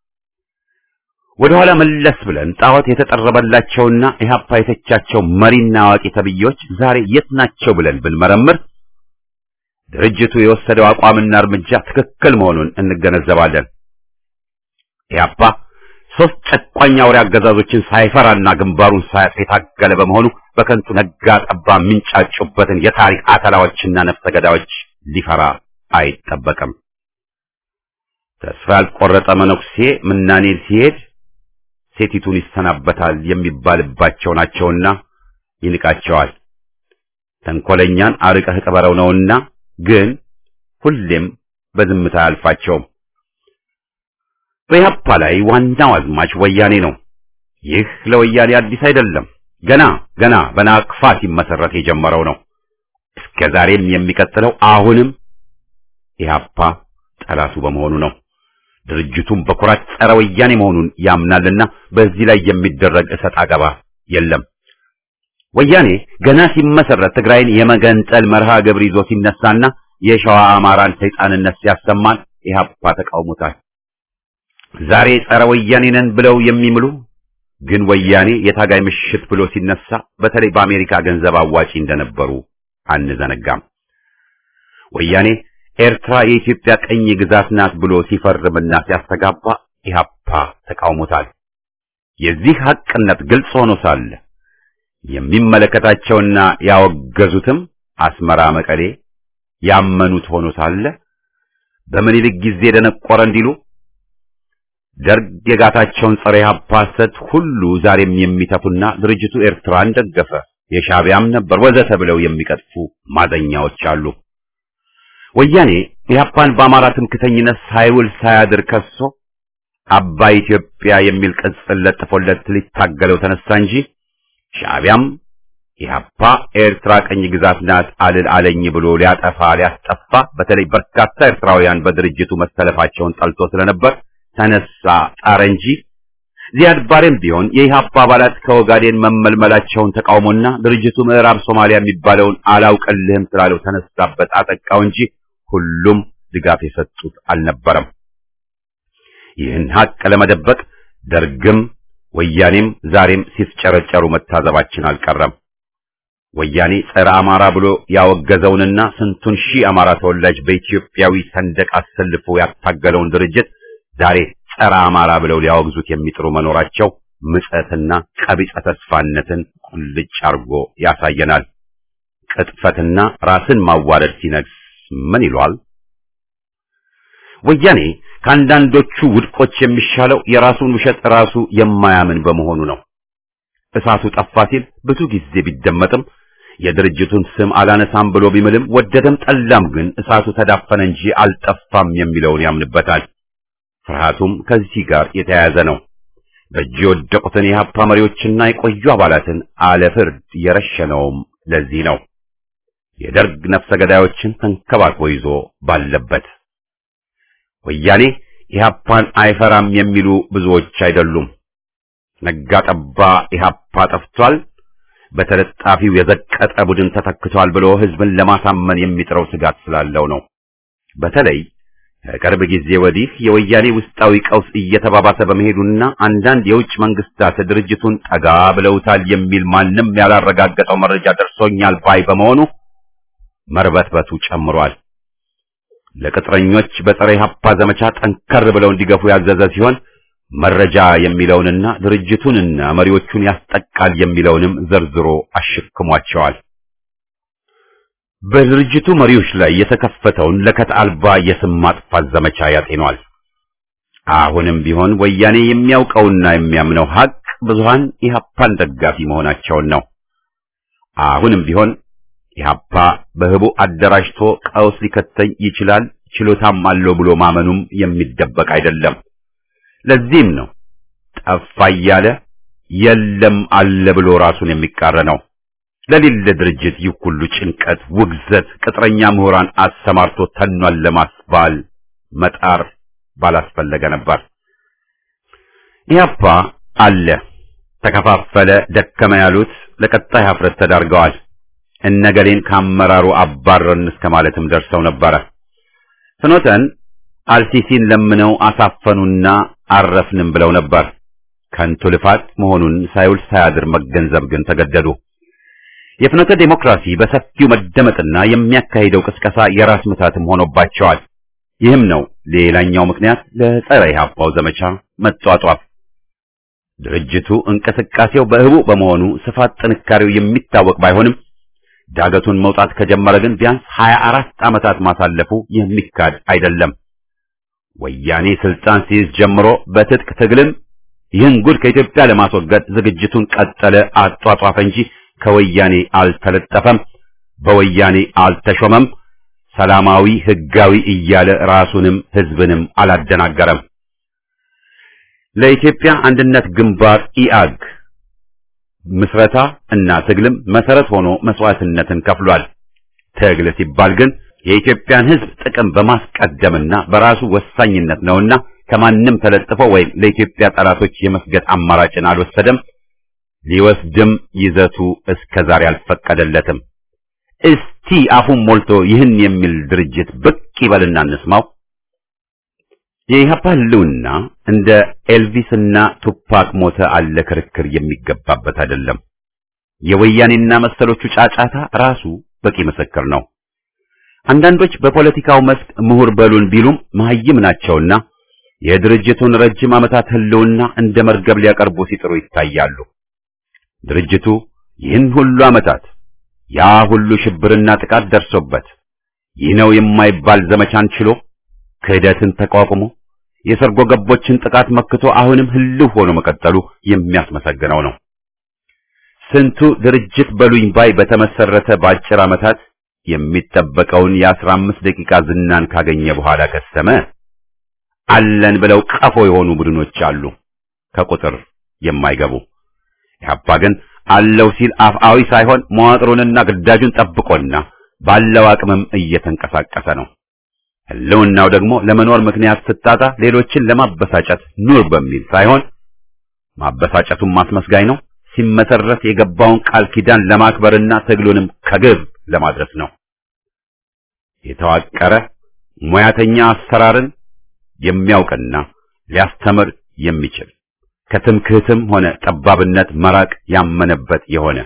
ወደኋላ መለስ ብለን ጣዖት የተጠረበላቸውና ኢህአፓ የተቻቸው መሪና አዋቂ ተብዮች ዛሬ የት ናቸው ብለን ብንመረምር ድርጅቱ የወሰደው አቋምና እርምጃ ትክክል መሆኑን እንገነዘባለን። ኢህአፓ ሶስት ጨቋኝ አውሬ አገዛዞችን ሳይፈራና ግንባሩን ሳያጥፍ የታገለ በመሆኑ በከንቱ ነጋ ጠባ ምንጫጩበትን የታሪክ አተላዎችና ነፍሰ ገዳዮች ሊፈራ አይጠበቅም። ተስፋ ያልቆረጠ መነኩሴ ምናኔ ሲሄድ ሴቲቱን ይሰናበታል የሚባልባቸው ናቸውና ይንቃቸዋል። ተንኮለኛን አርቀህ ቅበረው ነውና ግን ሁሌም በዝምታ አልፋቸውም። በኢህአፓ ላይ ዋናው አዝማች ወያኔ ነው። ይህ ለወያኔ አዲስ አይደለም። ገና ገና በናቅፋ ሲመሰረት የጀመረው ነው። እስከ ዛሬም የሚቀጥለው አሁንም ኢህአፓ ጠላቱ በመሆኑ ነው። ድርጅቱም በኩራት ጸረ ወያኔ መሆኑን ያምናልና በዚህ ላይ የሚደረግ እሰጥ አገባ የለም። ወያኔ ገና ሲመሰረት ትግራይን የመገንጠል መርሃ ግብር ይዞ ሲነሳና የሸዋ አማራን ሰይጣንነት ሲያሰማን ኢህአፓ ተቃውሞታል። ዛሬ ጸረ ወያኔ ነን ብለው የሚምሉ ግን ወያኔ የታጋይ ምሽት ብሎ ሲነሳ በተለይ በአሜሪካ ገንዘብ አዋጪ እንደነበሩ አንዘነጋም። ወያኔ ኤርትራ የኢትዮጵያ ቀኝ ግዛት ናት ብሎ ሲፈርምና ሲያስተጋባ ኢህአፓ ተቃውሞታል። የዚህ ሐቅነት ግልጽ ሆኖ ሳለ የሚመለከታቸውና ያወገዙትም አስመራ፣ መቀሌ ያመኑት ሆኖ ሳለ በምኒልክ ጊዜ ደነቆረ እንዲሉ ደርግ የጋታቸውን ጸረ ኢህአፓ ሐሰት ሁሉ ዛሬም የሚተፉና ድርጅቱ ኤርትራን ደገፈ የሻዕቢያም ነበር ወዘተ ብለው የሚቀጥፉ ማዘኛዎች አሉ። ወያኔ ኢህአፓን በአማራ ትምክተኝነት ሳይውል ሳያድር ከሶ አባይ ኢትዮጵያ የሚል ቅጽል ለጥፎለት ሊታገለው ተነሳ እንጂ ሻዕቢያም ኢህአፓ ኤርትራ ቀኝ ግዛት ናት አልል አለኝ ብሎ ሊያጠፋ ሊያስጠፋ በተለይ በርካታ ኤርትራውያን በድርጅቱ መሰለፋቸውን ጠልቶ ስለነበር ተነሳ ጣረ እንጂ ዚያድ ባሬም ቢሆን የኢህአፓ አባላት ከኦጋዴን መመልመላቸውን ተቃውሞና ድርጅቱ ምዕራብ ሶማሊያ የሚባለውን አላውቅልህም ስላለው ተነሳበት አጠቃው እንጂ ሁሉም ድጋፍ የሰጡት አልነበረም። ይህን ሀቅ ለመደበቅ ደርግም ወያኔም ዛሬም ሲስጨረጨሩ መታዘባችን አልቀረም። ወያኔ ጸረ አማራ ብሎ ያወገዘውንና ስንቱን ሺህ አማራ ተወላጅ በኢትዮጵያዊ ሰንደቅ አሰልፎ ያታገለውን ድርጅት ዛሬ ጸረ አማራ ብለው ሊያወግዙት የሚጥሩ መኖራቸው ምጸትና ቀቢጸ ተስፋነትን ቁልጭ አርጎ ያሳየናል። ቅጥፈትና ራስን ማዋረድ ሲነግስ ምን ይሏል? ወያኔ ከአንዳንዶቹ ውድቆች የሚሻለው የራሱን ውሸት ራሱ የማያምን በመሆኑ ነው። እሳቱ ጠፋ ሲል ብዙ ጊዜ ቢደመጥም የድርጅቱን ስም አላነሳም ብሎ ቢምልም ወደደም ጠላም ግን እሳቱ ተዳፈነ እንጂ አልጠፋም የሚለውን ያምንበታል። ፍርሃቱም ከዚህ ጋር የተያያዘ ነው። በእጅ የወደቁትን የኢህአፓ መሪዎችና የቆዩ አባላትን አለፍርድ የረሸነውም ለዚህ ነው። የደርግ ነፍሰ ገዳዮችን ተንከባክቦ ይዞ ባለበት ወያኔ ኢህአፓን አይፈራም የሚሉ ብዙዎች አይደሉም። ነጋ ጠባ ኢህአፓ ጠፍቷል፣ በተለጣፊው የዘቀጠ ቡድን ተተክቷል ብሎ ህዝብን ለማሳመን የሚጥረው ስጋት ስላለው ነው። በተለይ ከቅርብ ጊዜ ወዲህ የወያኔ ውስጣዊ ቀውስ እየተባባሰ በመሄዱና አንዳንድ የውጭ መንግስታት ድርጅቱን ጠጋ ብለውታል የሚል ማንም ያላረጋገጠው መረጃ ደርሶኛል ባይ በመሆኑ መርበትበቱ ጨምሯል። ለቅጥረኞች በጸረ ኢህአፓ ዘመቻ ጠንከር ብለው እንዲገፉ ያዘዘ ሲሆን መረጃ የሚለውንና ድርጅቱንና መሪዎቹን ያስጠቃል የሚለውንም ዘርዝሮ አሽክሟቸዋል። በድርጅቱ መሪዎች ላይ የተከፈተውን ለከት አልባ የስም ማጥፋት ዘመቻ ያጤኗል። አሁንም ቢሆን ወያኔ የሚያውቀውና የሚያምነው ሀቅ ብዙሃን ኢህአፓን ደጋፊ መሆናቸውን ነው። አሁንም ቢሆን ኢህአፓ በህቡ አደራጅቶ ቀውስ ሊከተኝ ይችላል ችሎታም አለው ብሎ ማመኑም የሚደበቅ አይደለም። ለዚህም ነው ጠፋ እያለ የለም አለ ብሎ ራሱን የሚቃረነው። ለሌለ ድርጅት ይህ ሁሉ ጭንቀት፣ ውግዘት፣ ቅጥረኛ ምሁራን አሰማርቶ ተኗል ለማስባል መጣር ባላስፈለገ ነበር። ኢህአፓ አለ፣ ተከፋፈለ፣ ደከመ ያሉት ለቀጣይ ሀፍረት ተዳርገዋል። እነገሌን ካመራሩ አባረን እስከ ማለትም ደርሰው ነበረ። ፍኖተን አልሲሲን ለምነው አሳፈኑና አረፍንም ብለው ነበር። ከንቱ ልፋት መሆኑን ሳይውል ሳያድር መገንዘብ ግን ተገደዱ። የፍኖተ ዴሞክራሲ በሰፊው መደመጥና የሚያካሂደው ቅስቀሳ የራስ ምታትም ሆኖባቸዋል። ይህም ነው ሌላኛው ምክንያት ለጸረ ኢህአፓው ዘመቻ መጧጧፍ። ድርጅቱ እንቅስቃሴው በህቡ በመሆኑ ስፋት ጥንካሬው የሚታወቅ ባይሆንም ዳገቱን መውጣት ከጀመረ ግን ቢያንስ ሀያ አራት ዓመታት ማሳለፉ የሚካድ አይደለም። ወያኔ ስልጣን ሲይዝ ጀምሮ በትጥቅ ትግልም ይህን ጉድ ከኢትዮጵያ ለማስወገድ ዝግጅቱን ቀጠለ፣ አጧጧፈ እንጂ ከወያኔ አልተለጠፈም፣ በወያኔ አልተሾመም፣ ሰላማዊ ህጋዊ እያለ ራሱንም ህዝብንም አላደናገረም። ለኢትዮጵያ አንድነት ግንባር ኢአግ ምስረታ እና ትግልም መሰረት ሆኖ መስዋዕትነትን ከፍሏል። ትግል ሲባል ግን የኢትዮጵያን ህዝብ ጥቅም በማስቀደምና በራሱ ወሳኝነት ነውና ከማንም ተለጥፎ ወይም ለኢትዮጵያ ጠላቶች የመስገድ አማራጭን አልወሰደም። ሊወስድም ይዘቱ እስከዛሬ አልፈቀደለትም። እስቲ አፉን ሞልቶ ይህን የሚል ድርጅት ብቅ ይበልና እንስማው። የኢህአፓ ህልውና እንደ ኤልቪስና ቱፓክ ሞተ አለ ክርክር የሚገባበት አይደለም። የወያኔና መሰሎቹ ጫጫታ ራሱ በቂ ምስክር ነው። አንዳንዶች በፖለቲካው መስክ ምሁር በሉን ቢሉም መሀይም ናቸውና የድርጅቱን ረጅም ዓመታት ህልውና እንደ መርገብ ሊያቀርቡ ሲጥሩ ይታያሉ። ድርጅቱ ይህን ሁሉ ዓመታት ያ ሁሉ ሽብርና ጥቃት ደርሶበት ይህ ነው የማይባል ዘመቻን ችሎ ክህደትን ተቋቁሞ የሰርጎ ገቦችን ጥቃት መክቶ አሁንም ህልው ሆኖ መቀጠሉ የሚያስመሰግነው ነው። ስንቱ ድርጅት በሉኝ ባይ በተመሰረተ በአጭር ዓመታት የሚጠበቀውን የአስራ አምስት ደቂቃ ዝናን ካገኘ በኋላ ከሰመ። አለን ብለው ቀፎ የሆኑ ቡድኖች አሉ፣ ከቁጥር የማይገቡ። ኢህአፓ ግን አለው ሲል አፍአዊ ሳይሆን መዋቅሩንና ግዳጁን ጠብቆና ባለው አቅምም እየተንቀሳቀሰ ነው። ህልውናው ደግሞ ለመኖር ምክንያት ስታጣ ሌሎችን ለማበሳጨት ኑር በሚል ሳይሆን ማበሳጨቱን ማስመስጋኝ ነው። ሲመሰረት የገባውን ቃል ኪዳን ለማክበርና ትግሉንም ከግብ ለማድረስ ነው። የተዋቀረ ሙያተኛ አሰራርን የሚያውቅና ሊያስተምር የሚችል ከትምክህትም ሆነ ጠባብነት መራቅ ያመነበት የሆነ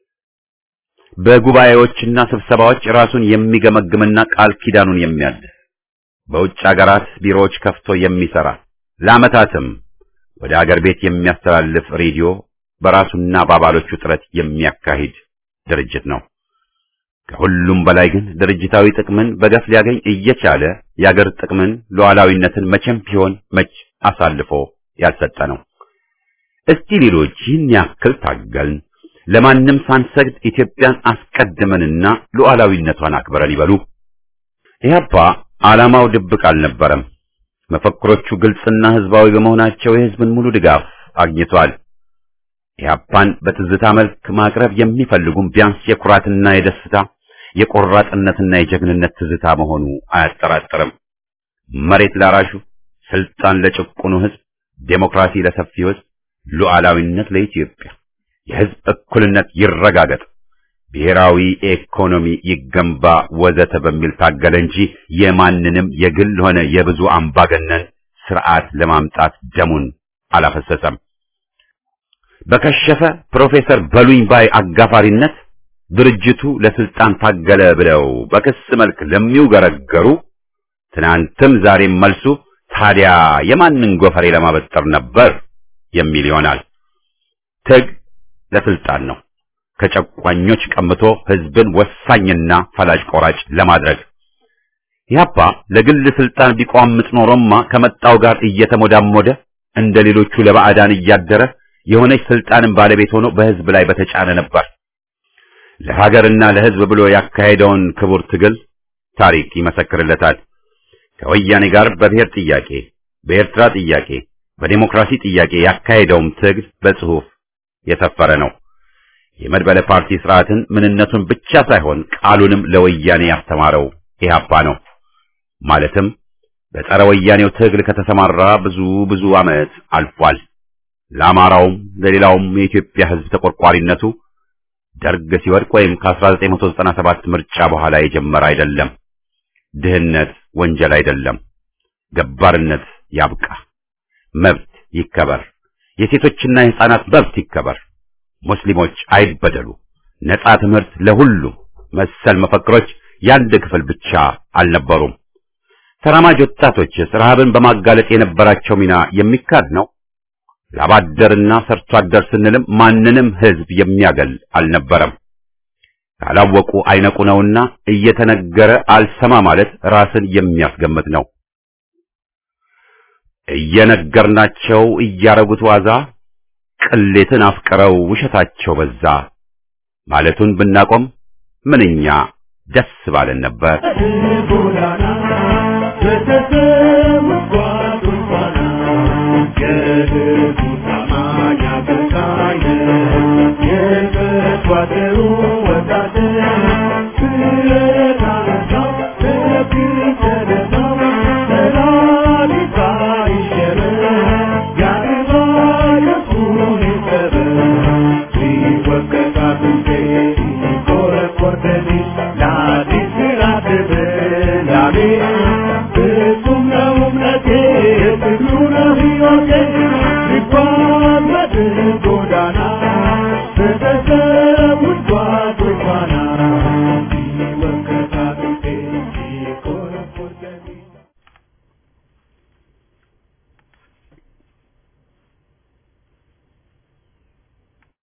በጉባኤዎችና ስብሰባዎች ራሱን የሚገመግምና ቃል ኪዳኑን የሚያድስ በውጭ ሀገራት ቢሮዎች ከፍቶ የሚሰራ ለዓመታትም ወደ ሀገር ቤት የሚያስተላልፍ ሬዲዮ በራሱና በአባሎቹ ጥረት የሚያካሂድ ድርጅት ነው። ከሁሉም በላይ ግን ድርጅታዊ ጥቅምን በገፍ ሊያገኝ እየቻለ የአገር ጥቅምን ሉዓላዊነትን መቼም ቢሆን መች አሳልፎ ያልሰጠ ነው። እስቲ ሌሎች ይህን ያክል ታገልን፣ ለማንም ሳንሰግድ ኢትዮጵያን አስቀድመንና ሉዓላዊነቷን አክብረን ይበሉ። ኢህአፓ ዓላማው ድብቅ አልነበረም። መፈክሮቹ ግልጽና ህዝባዊ በመሆናቸው የህዝብን ሙሉ ድጋፍ አግኝቷል። ኢህአፓን በትዝታ መልክ ማቅረብ የሚፈልጉም ቢያንስ የኩራትና የደስታ የቆራጥነትና የጀግንነት ትዝታ መሆኑ አያጠራጥርም። መሬት ላራሹ፣ ስልጣን ለጭቁኑ ህዝብ፣ ዴሞክራሲ ለሰፊው ህዝብ፣ ሉዓላዊነት ለኢትዮጵያ፣ የህዝብ እኩልነት ይረጋገጥ፣ ብሔራዊ ኢኮኖሚ ይገንባ ወዘተ በሚል ታገለ እንጂ የማንንም የግል ሆነ የብዙ አምባገነን ስርዓት ለማምጣት ደሙን አላፈሰሰም። በከሸፈ ፕሮፌሰር በሉኝ ባይ አጋፋሪነት ድርጅቱ ለስልጣን ታገለ ብለው በክስ መልክ ለሚውገረገሩ ትናንትም ዛሬም መልሱ ታዲያ የማንን ጎፈሬ ለማበጠር ነበር የሚል ይሆናል። ትግ ለስልጣን ነው፣ ከጨቋኞች ቀምቶ ህዝብን ወሳኝና ፈላጭ ቆራጭ ለማድረግ። ኢህአፓ ለግል ስልጣን ቢቋምጥ ኖሮማ ከመጣው ጋር እየተሞዳሞደ እንደ ሌሎቹ ለባዕዳን እያደረ የሆነች ስልጣንን ባለቤት ሆኖ በህዝብ ላይ በተጫነ ነበር። ለሀገርና ለህዝብ ብሎ ያካሄደውን ክቡር ትግል ታሪክ ይመሰክርለታል። ከወያኔ ጋር በብሔር ጥያቄ፣ በኤርትራ ጥያቄ፣ በዲሞክራሲ ጥያቄ ያካሄደውም ትግል በጽሁፍ የሰፈረ ነው። የመድበለ ፓርቲ ስርዓትን ምንነቱን ብቻ ሳይሆን ቃሉንም ለወያኔ ያስተማረው ኢህአፓ ነው። ማለትም በጸረ ወያኔው ትግል ከተሰማራ ብዙ ብዙ ዓመት አልፏል። ለአማራውም ለሌላውም የኢትዮጵያ ሕዝብ ተቆርቋሪነቱ ደርግ ሲወድቅ ወይም ከ1997 ምርጫ በኋላ የጀመረ አይደለም። ድህነት ወንጀል አይደለም። ገባርነት ያብቃ፣ መብት ይከበር፣ የሴቶችና የሕፃናት መብት ይከበር፣ ሙስሊሞች አይበደሉ፣ ነጻ ትምህርት ለሁሉ መሰል መፈክሮች ያንድ ክፍል ብቻ አልነበሩም። ተራማጅ ወጣቶች ረሃብን በማጋለጥ የነበራቸው ሚና የሚካድ ነው። ላባደርና ሰርቶ አደር ስንልም ማንንም ሕዝብ የሚያገል አልነበረም። ካላወቁ አይነቁ ነውና እየተነገረ አልሰማ ማለት ራስን የሚያስገምት ነው። እየነገርናቸው እያረጉት ዋዛ ቅሌትን አፍቅረው ውሸታቸው በዛ ማለቱን ብናቆም ምንኛ ደስ ባለን ነበር። Thank you.